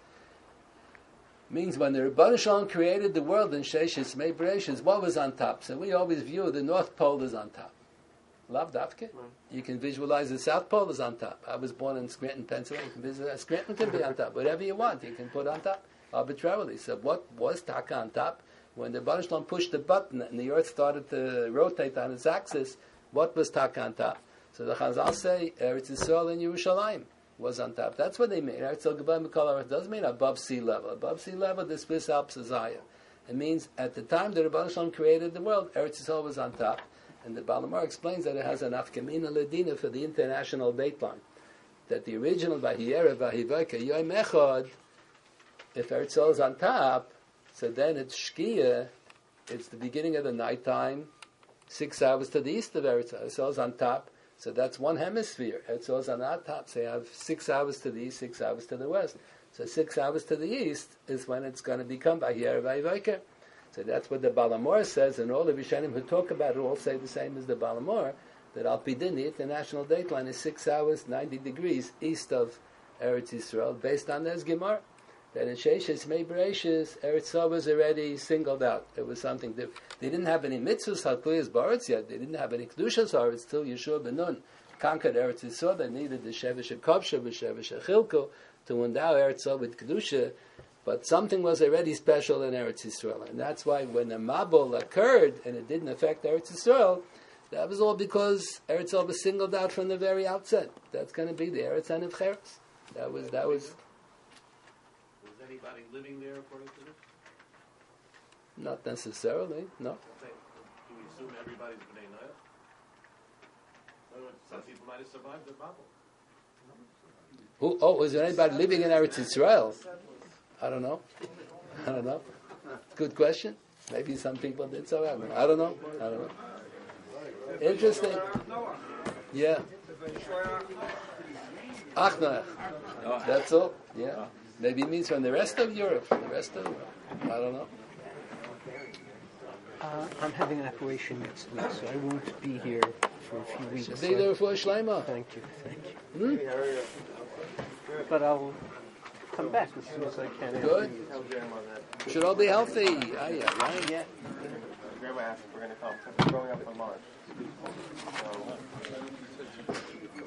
means when the Rebbeinu Shalom created the world in Sheishes Mei Bereishis, what was on top? So we always view the North Pole as on top. Lav Dafke. You can visualize the South Pole is on top. I was born in Scranton, Pennsylvania. You can visualize Scranton can be on top. Whatever you want, you can put on top arbitrarily. So what was Taka on top? When the Rebbeinu Shalom pushed the button and the earth started to rotate on its axis, what was Taka on top? So the Chazal say Eretz Yisrael and Yerushalayim was on top. That's what they mean. Eretz Yisrael Gevaya Mikol Ha'arotzos doesn't mean above sea level. Above sea level, the Swiss Alps is higher. It means at the time the Rebbeinu Shalom created the world, Eretz Yisrael was on top. And the Balamar explains that it has an afkamina ledina for the international dateline. That the original Vahiyera Vahivaka Yom Echad, if Eretz Yisrael is on top, so then it's Shkia, it's the beginning of the nighttime, 6 hours to the east of Eretz Yisrael. Eretz Yisrael is on top, so that's one hemisphere. Eretz Yisrael is on that top, so you have 6 hours to the east, 6 hours to the west. So 6 hours to the east is when it's going to become Vahiyera Vahivaka. So that's what the Balamor says, and all the Rishonim who talk about it all say the same as the Balamor, that Al Pidin, the international dateline, is 6 hours, 90 degrees east of Eretz Yisrael, based on this Gemara. That in Sheishes Mei Bereishis, Eretz Yisrael was already singled out. It was something different. They didn't have any mitzvahs, Halkuyas Baretz yet. They didn't have any Kedushas Haaretz till Yeshua ben Nun conquered Eretz Yisrael. They needed the Shevish HaKovsha, Shevish HaChilko, to endow Eretz Yisrael with Kedusha. But something was already special in Eretz Yisrael. And that's why when the Mabul occurred, and it didn't affect Eretz Yisrael, that was all because Eretz Yisrael was singled out from the very outset. That's going to be the Eretz HaNivcheres. That was... Was anybody living there according to this? Not necessarily, no. Do we assume everybody's B'nai Noach? In other words, some people might have survived the Mabul. Was there anybody living in Eretz Yisrael? I don't know. Good question. Maybe some people did so. I don't know. Interesting. Yeah. Achnoach. That's all. Yeah. Maybe it means from the rest of Europe. From the rest of Europe. I don't know. I'm having an operation next week, so I won't be here for a few weeks. Be there for Shleima. Thank you. But I'll come back as soon as I can. Good. Should all be healthy. Yeah. Grandma asked if we're going to come. Growing up on March. So